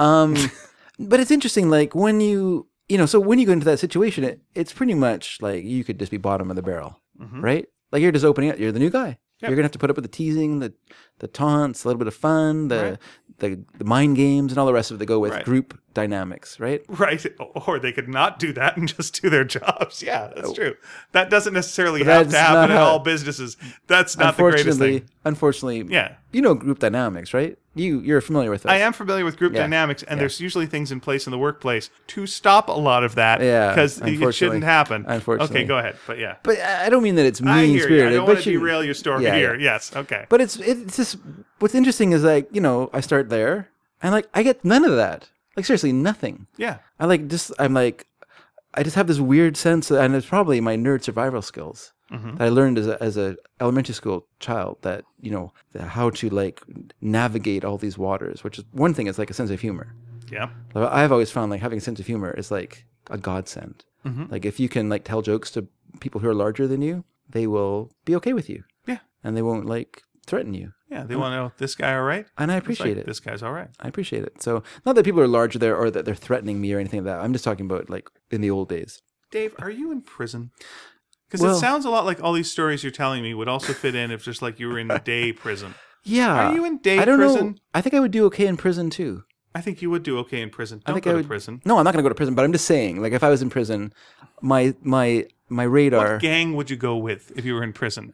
But it's interesting, like when so when you go into that situation, it's pretty much like you could just be bottom of the barrel, right? Like you're just opening up. You're the new guy. Yep. You're gonna have to put up with the teasing, the taunts, a little bit of fun, the mind games, and all the rest of it that go with group dynamics, right? Right. Or they could not do that and just do their jobs. Yeah, that's true. That doesn't necessarily have to happen in all businesses. That's not the greatest thing. Unfortunately, yeah. Group dynamics, right? You're familiar with it. I am familiar with group dynamics, and there's usually things in place in the workplace to stop a lot of that because it shouldn't happen. Unfortunately. Okay, go ahead. But yeah. But I don't mean that it's I hear mean-spirited. you. I don't want to derail your story here. Yeah. Yes, okay. But it's just, what's interesting is I start there, and I get none of that. Like seriously, nothing. Yeah. I just have this weird sense, and it's probably my nerd survival skills that I learned as a elementary school child. That how to navigate all these waters, which is one thing. Is like a sense of humor. Yeah. I've always found having a sense of humor is like a godsend. Like if you can tell jokes to people who are larger than you, they will be okay with you. Yeah. And they won't threaten you. Yeah, they want to know, this guy all right? And I appreciate it. This guy's all right. I appreciate it. So, not that people are larger there or that they're threatening me or anything like that. I'm just talking about in the old days. Dave, are you in prison? Because it sounds a lot like all these stories you're telling me would also fit in if just you were in day prison. Yeah. Are you in day prison? I don't know. I think I would do okay in prison too. I think you would do okay in prison. Don't go to prison. No, I'm not going to go to prison, but I'm just saying, if I was in prison, my radar... What gang would you go with if you were in prison?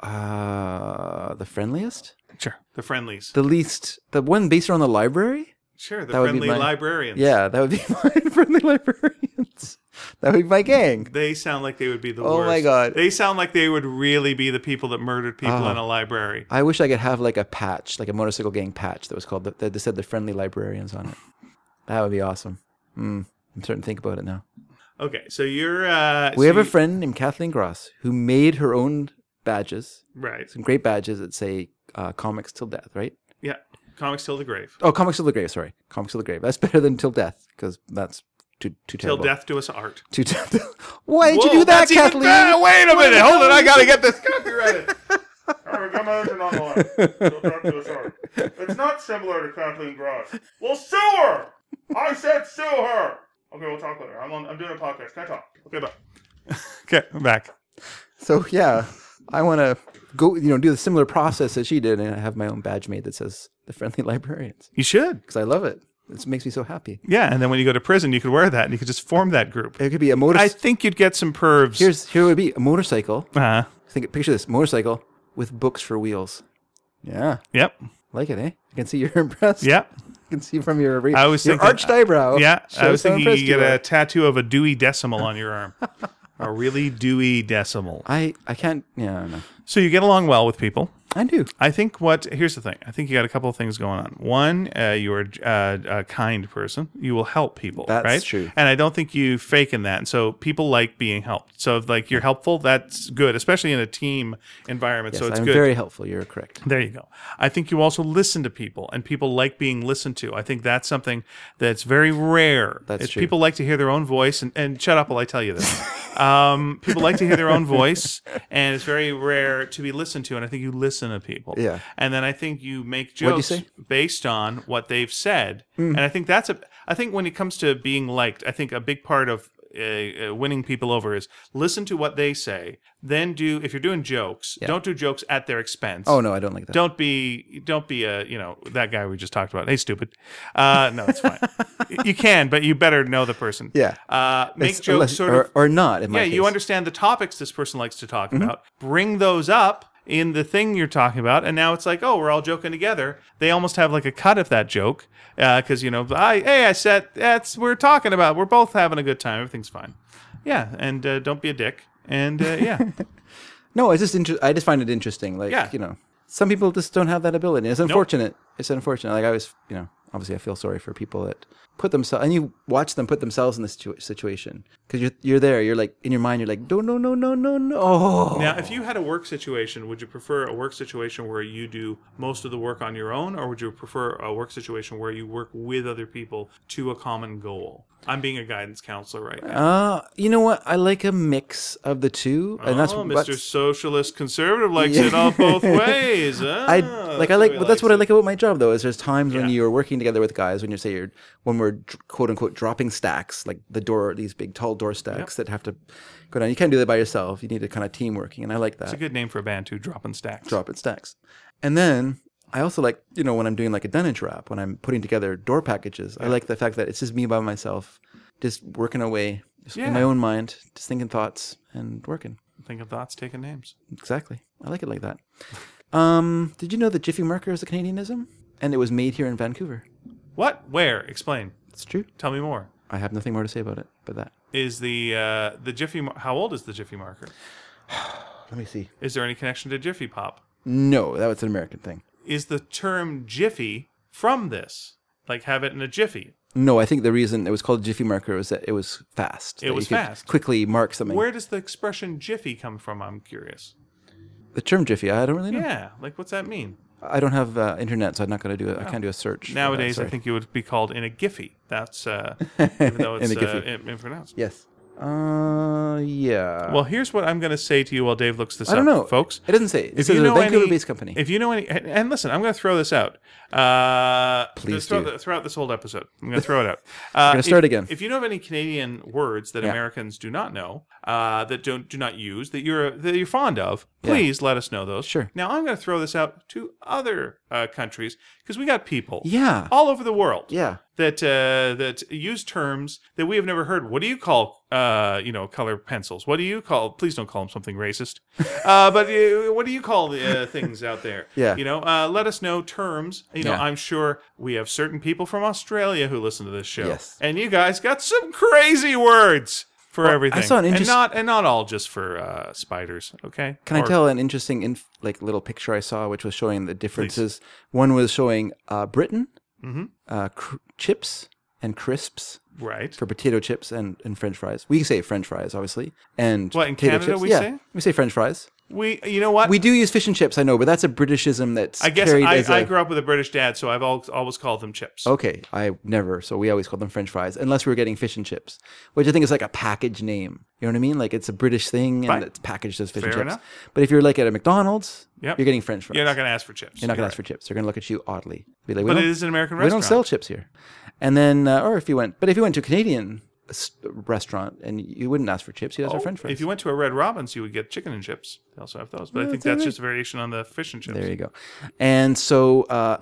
The friendliest? Sure. The friendlies. The one based around the library? Sure, the friendly librarians. Yeah, that would be my friendly librarians. That would be my gang. They sound like they would be the worst. Oh my God. They sound like they would really be the people that murdered people in a library. I wish I could have a patch, a motorcycle gang patch that was called, that said the friendly librarians on it. That would be awesome. I'm starting to think about it now. Okay, so you're... we have a friend named Kathleen Gross who made her own badges. Right. Some great badges that say comics till death, right? Yeah. Comics till the grave. Oh, comics till the grave, sorry. Comics till the grave. That's better than till death, because that's too terrible. Till death do us art. Why did you do that, Kathleen? Wait a minute. Hold it. I got to get this copyrighted. It's not similar to Kathleen Gross. Well, sue her. I said sue her. Okay, we'll talk later. I'm doing a podcast. Can I talk? Okay, bye. Okay, I'm back. So, yeah, I want to go, do the similar process that she did, and I have my own badge made that says the friendly librarians. You should. Because I love it. It makes me so happy. Yeah, and then when you go to prison, you could wear that, and you could just form that group. It could be a I think you'd get some pervs. Here would be a motorcycle. Uh-huh. Picture this, motorcycle with books for wheels. Yeah. Yep. Like it, eh? I can see you're impressed. Yep. I can see from your thinking, arched eyebrow. Yeah, I was thinking you get a tattoo of a Dewey Decimal on your arm. A really Dewey Decimal. I can't, yeah, I don't know. So you get along well with people. I do. I think here's the thing. I think you got a couple of things going on. One, you're a kind person. You will help people. That's right? true. And I don't think you fake in that. And so people like being helped. So if you're helpful, that's good, especially in a team environment. Yes, so it's I'm good. very helpful. You're correct. There you go. I think you also listen to people, and people like being listened to. I think that's something that's very rare. That's true. People like to hear their own voice, and shut up while I tell you this. People like to hear their own voice, and it's very rare to be listened to, and I think you listen to people. Yeah. And then I think you make What'd you jokes say? based on what they've said. And I think I think when it comes to being liked, I think a big part of winning people over is listen to what they say. Then if you're doing jokes, don't do jokes at their expense. Oh no, I don't like that. Don't be that guy we just talked about. Hey, stupid. No, it's fine. You can, but you better know the person. Yeah. Make jokes sort of or not. In my case. You understand the topics this person likes to talk about. Bring those up. in the thing you're talking about, and now it's like, oh, we're all joking together. They almost have like a cut of that joke because I said we're talking about. We're both having a good time. Everything's fine. Yeah, and don't be a dick. And yeah, No, it's just I just find it interesting. Like, Yeah. Some people just don't have that ability. It's unfortunate. It's unfortunate. Like I was, obviously I feel sorry for people that put themselves, and you watch them put themselves in this situation because you're there. You're like, in your mind, you're like, no. Now, if you had a work situation, would you prefer a work situation where you do most of the work on your own, or would you prefer a work situation where you work with other people to a common goal? I'm being a guidance counselor right now. You know what? I like a mix of the two, and that's Mr. Socialist Conservative likes it all both ways. That's what I like about my job, though. Is there's times when you're working together with guys when we're quote unquote dropping stacks, like these big tall door stacks that have to go down. You can't do that by yourself. You need a kind of team working, and I like that. It's a good name for a band too, Dropping Stacks. Dropping stacks, and then. I also like, when I'm doing like a dunnage wrap, when I'm putting together door packages, I like the fact that it's just me by myself, just working away, just in my own mind, just thinking thoughts and working. Thinking thoughts, taking names. Exactly. I like it like that. Did you know that Jiffy Marker is a Canadianism? And it was made here in Vancouver. What? Where? Explain. It's true. Tell me more. I have nothing more to say about it, but that. Is the Jiffy... How old is the Jiffy Marker? Let me see. Is there any connection to Jiffy Pop? No, that was an American thing. Is the term Jiffy from this? Like have it in a jiffy? No, I think the reason it was called Jiffy Marker was that it was fast. It was fast. Quickly mark something. Where does the expression Jiffy come from? I'm curious. The term Jiffy, I don't really know. Yeah, like what's that mean? I don't have internet, so I'm not going to do it. I can't do a search. Nowadays, I think it would be called in a Giphy. That's even though it's impronounced. Yes. Yeah. Well, here's what I'm going to say to you while Dave looks this up. I don't know, folks. It doesn't say. This is a Vancouver-based company. If you know any, and listen, I'm going to throw this out. Please throw out this whole episode. I'm going to throw it out. We're going to start again. If you know of any Canadian words that Americans do not know, that do not use, that you're fond of, please let us know those. Sure. Now I'm going to throw this out to other countries because we got people all over the world. Yeah. That use terms that we have never heard. What do you call color pencils? What do you call? Please don't call them something racist. But what do you call the things out there? Yeah. Let us know terms. I'm sure we have certain people from Australia who listen to this show. Yes. And you guys got some crazy words for everything. I saw an and not all just for spiders. Okay. Can I tell an interesting little picture I saw, which was showing the differences? Please. One was showing Britain. Mm-hmm. Chips and crisps, right? For potato chips and French fries. We say French fries, obviously, and what in Canada chips. we say? We say French fries. You know what? We do use fish and chips, I know, but that's a Britishism that's. I guess I grew up with a British dad, so I've always called them chips. Okay, I never. So we always called them French fries, unless we were getting fish and chips, which I think is like a package name. You know what I mean? Like it's a British thing, and it's packaged as fish and chips. Enough. But if you're like at a McDonald's, you're getting French fries. You're not going to ask for chips. You're not going to ask for chips. They're going to look at you oddly. Be like, but it is an American restaurant. We don't sell chips here. And then, if you went to a Canadian restaurant and you wouldn't ask for chips, you'd ask for French fries. If you went to a Red Robin's, you would get chicken and chips. They also have those, but I think that's just a variation on the fish and chips. There you go. And so,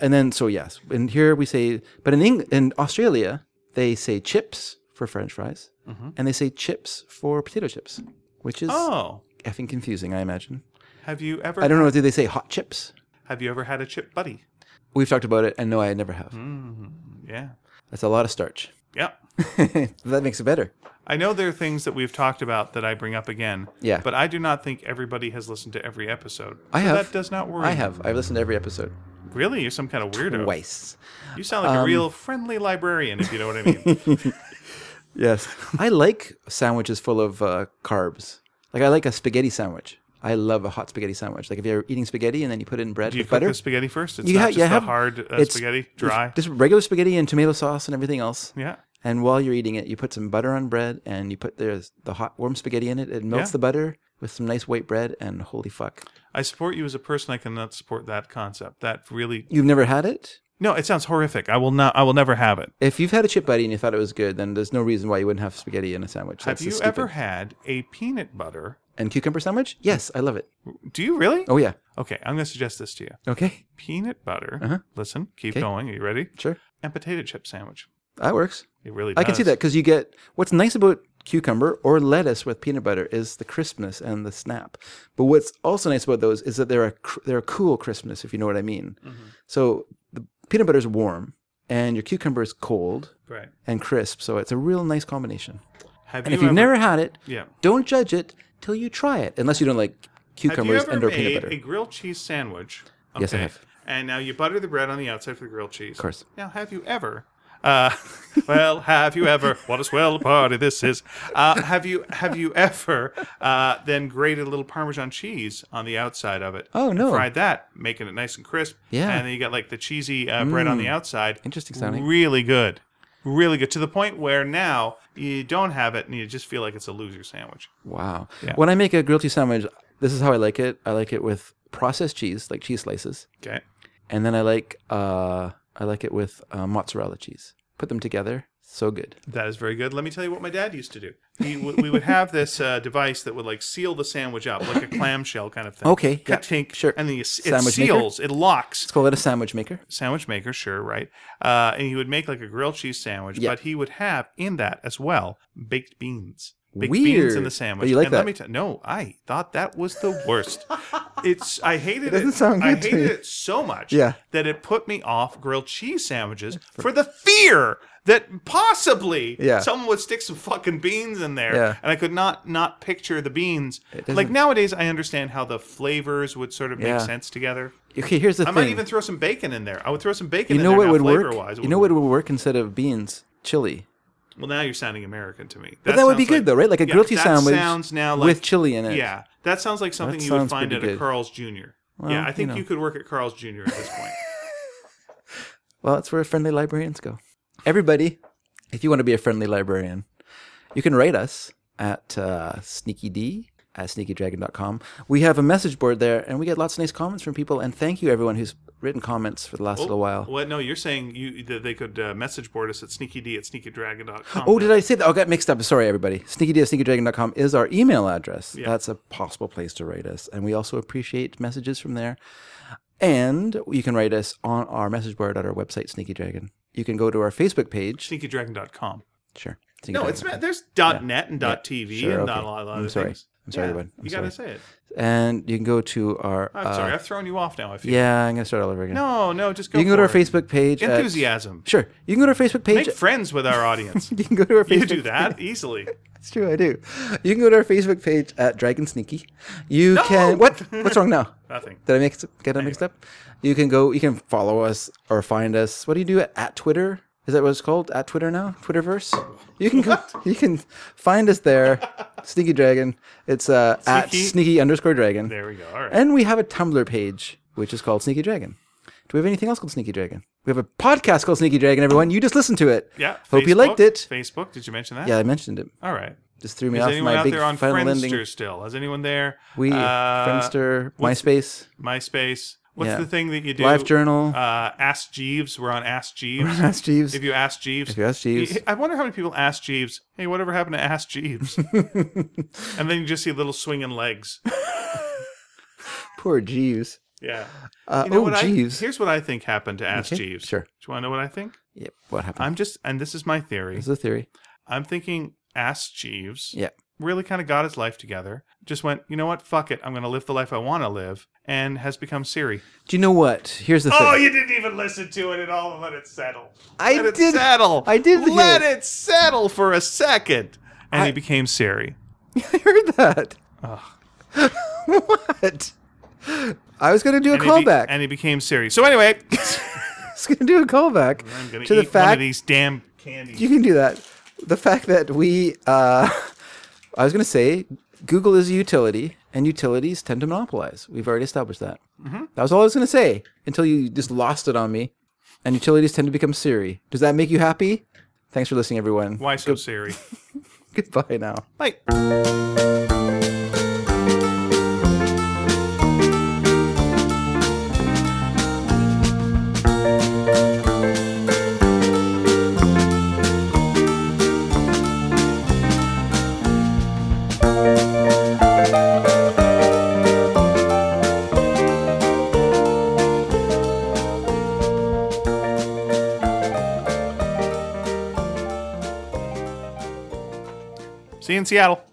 yes, and here we say, but in Australia they say chips for French fries, and they say chips for potato chips, which is effing confusing, I imagine. Have you ever? I don't know. Do they say hot chips? Have you ever had a chip buddy? We've talked about it, and no, I never have. Yeah, that's a lot of starch. Yeah. That makes it better. I know there are things that we've talked about that I bring up again. Yeah. But I do not think everybody has listened to every episode. I have. That does not worry. I have. I've listened to every episode. Really? You're some kind of weirdo. Twice. You sound like a real friendly librarian, if you know what I mean. Yes. I like sandwiches full of carbs. Like I like a spaghetti sandwich. I love a hot spaghetti sandwich. Like if you're eating spaghetti and then you put it in bread with butter. Do you cook the spaghetti first? It's not just the hard spaghetti, dry? Just regular spaghetti and tomato sauce and everything else. Yeah. And while you're eating it, you put some butter on bread and you put the hot, warm spaghetti in it. It melts the butter with some nice white bread and holy fuck. I support you as a person. I cannot support that concept. That really... You've never had it? No, it sounds horrific. I will never have it. If you've had a chip buddy and you thought it was good, then there's no reason why you wouldn't have spaghetti in a sandwich. Have you ever had a peanut butter and cucumber sandwich? Yes, I love it. Do you really? Oh, yeah. Okay, I'm going to suggest this to you. Okay. Peanut butter. Listen, keep going. Are you ready? Sure. And potato chip sandwich. That works. It really does. I can see that because you get... What's nice about cucumber or lettuce with peanut butter is the crispness and the snap. But what's also nice about those is that they're a cool crispness, if you know what I mean. So the peanut butter is warm and your cucumber is cold Right. and crisp. So it's a real nice combination. Have And you if you've ever, never had it, Yeah. don't judge it till you try it, unless you don't like Have cucumbers you and ever or peanut made butter. a grilled cheese sandwich? Yes, I have. And now you butter the bread on the outside for the grilled cheese. Of course. Now, have you ever? Have you ever? What a swell party this is. Have you ever then grated a little Parmesan cheese on the outside of it? Oh, no. Fried that, making it nice and crisp. Yeah. And then you got like the cheesy bread on the outside. Interesting sounding. Really good. Really good. To the point where now you don't have it and you just feel like it's a loser sandwich. Wow. Yeah. When I make a grilled cheese sandwich, this is how I like it. I like it with processed cheese, like cheese slices. Okay. And then I like it with mozzarella cheese. Put them together. So good. That is very good. Let me tell you what my dad used to do. We would have this device that would like seal the sandwich up, like a clamshell kind of thing. Okay, yeah, Tink, sure. And then it Sandwich maker? seals, it locks. Let's call it a sandwich maker. Sandwich maker, sure, right. And he would make like a grilled cheese sandwich, Yeah. but he would have in that as well baked beans. Baked Weird. beans in the sandwich. But you like and that? Let me no, I thought that was the worst. I hated it. doesn't sound good I to hated me. it so much Yeah. that it put me off grilled cheese sandwiches for the fear that possibly Yeah. someone would stick some fucking beans in there. Yeah. And I could not picture the beans. doesn't- Like nowadays I understand how the flavors would sort of make Yeah. sense together. Okay, here's the I thing. might even throw some bacon in there. I would throw some bacon you in know there what now, would work? flavor-wise. You know what would work instead of beans? Chili. Well, now you're sounding American to me. But that would be sounds good like- though, right? Like a yeah, grilled cheese that sandwich sounds now like, with chili in it. Yeah, that sounds like something That you would sounds find at pretty a good. Carl's Jr. Well, Yeah, I think you you know. could work at Carl's Jr. at this point. Well, that's where friendly librarians go. Everybody, if you want to be a friendly librarian, you can write us at sneakyd@sneakydragon.com. We have a message board there, and we get lots of nice comments from people. And thank you, everyone who's written comments for the last little while. What? No, you're saying that they could message board us at sneakyd@sneakydragon.com. Oh, did I say that? I got mixed up. Sorry, everybody. sneakyd@sneakydragon.com is our email address. Yeah. That's a possible place to write us. And we also appreciate messages from there. And you can write us on our message board at our website, Sneaky Dragon. You can go to our Facebook page. Sneakydragon.com. Sure. No, it's Sneakydragon.com. there's .net and .tv Sure, and okay. a lot of other I'm sorry. things. I'm sorry, Yeah, bud. I'm you gotta sorry. say it. And you can go to our... I'm sorry, I've thrown you off now. I feel. yeah, I'm going to start all over again. No, just go. You can go to our for it. Facebook page. Enthusiasm. Sure. You can go to our Facebook page. Make friends with our audience. You can go to our Facebook You do that easily. It's true, I do. You can go to our Facebook page at Dragon Sneaky. You can... What? What's wrong now? Nothing. Did I get it mixed up? You can follow us or find us. What do you do at Twitter? Is that what it's called? At Twitter now? Twitterverse? You can you can find us there. Sneaky Dragon. It's at Sneaky_Dragon. There we go. All right. And we have a Tumblr page, which is called Sneaky Dragon. Do we have anything else called Sneaky Dragon? We have a podcast called Sneaky Dragon, everyone. You just listened to it. Yeah. Hope you liked it. Facebook. Did you mention that? Yeah, I mentioned it. All right. Just threw me Is off anyone my out big there on final Friendster ending. still? Is anyone there? Friendster, what's- MySpace, MySpace. What's Yeah. the thing that you do? LiveJournal. Ask Jeeves. We're on Ask Jeeves. Ask Jeeves. If you ask Jeeves. If you ask Jeeves. I wonder how many people ask Jeeves, hey, whatever happened to Ask Jeeves? And then you just see little swinging legs. Poor Jeeves. Yeah. Jeeves. Here's what I think happened to Ask Okay, Jeeves. sure. Do you want to know what I think? Yep. What happened? And this is my theory. This is a theory. I'm thinking Ask Jeeves Yeah. really kind of got his life together. Just went, you know what? Fuck it. I'm going to live the life I want to live. And has become Siri. Do you know what? Here's the thing. Oh, you didn't even listen to it at all and let it settle. I Let it did- settle. I did hear Let it. it settle for a second. And he became Siri. I heard that. What? I was going to do a callback. And he became Siri. So anyway, I was going to do a callback I'm going to to the eat one of fact these damn candies. you can do that. The fact that we, I was going to say, Google is a utility, and utilities tend to monopolize. We've already established that. Mm-hmm. That was all I was going to say until you just lost it on me. And utilities tend to become Siri. Does that make you happy? Thanks for listening, everyone. Why so Siri? Goodbye now. Like. See you in Seattle.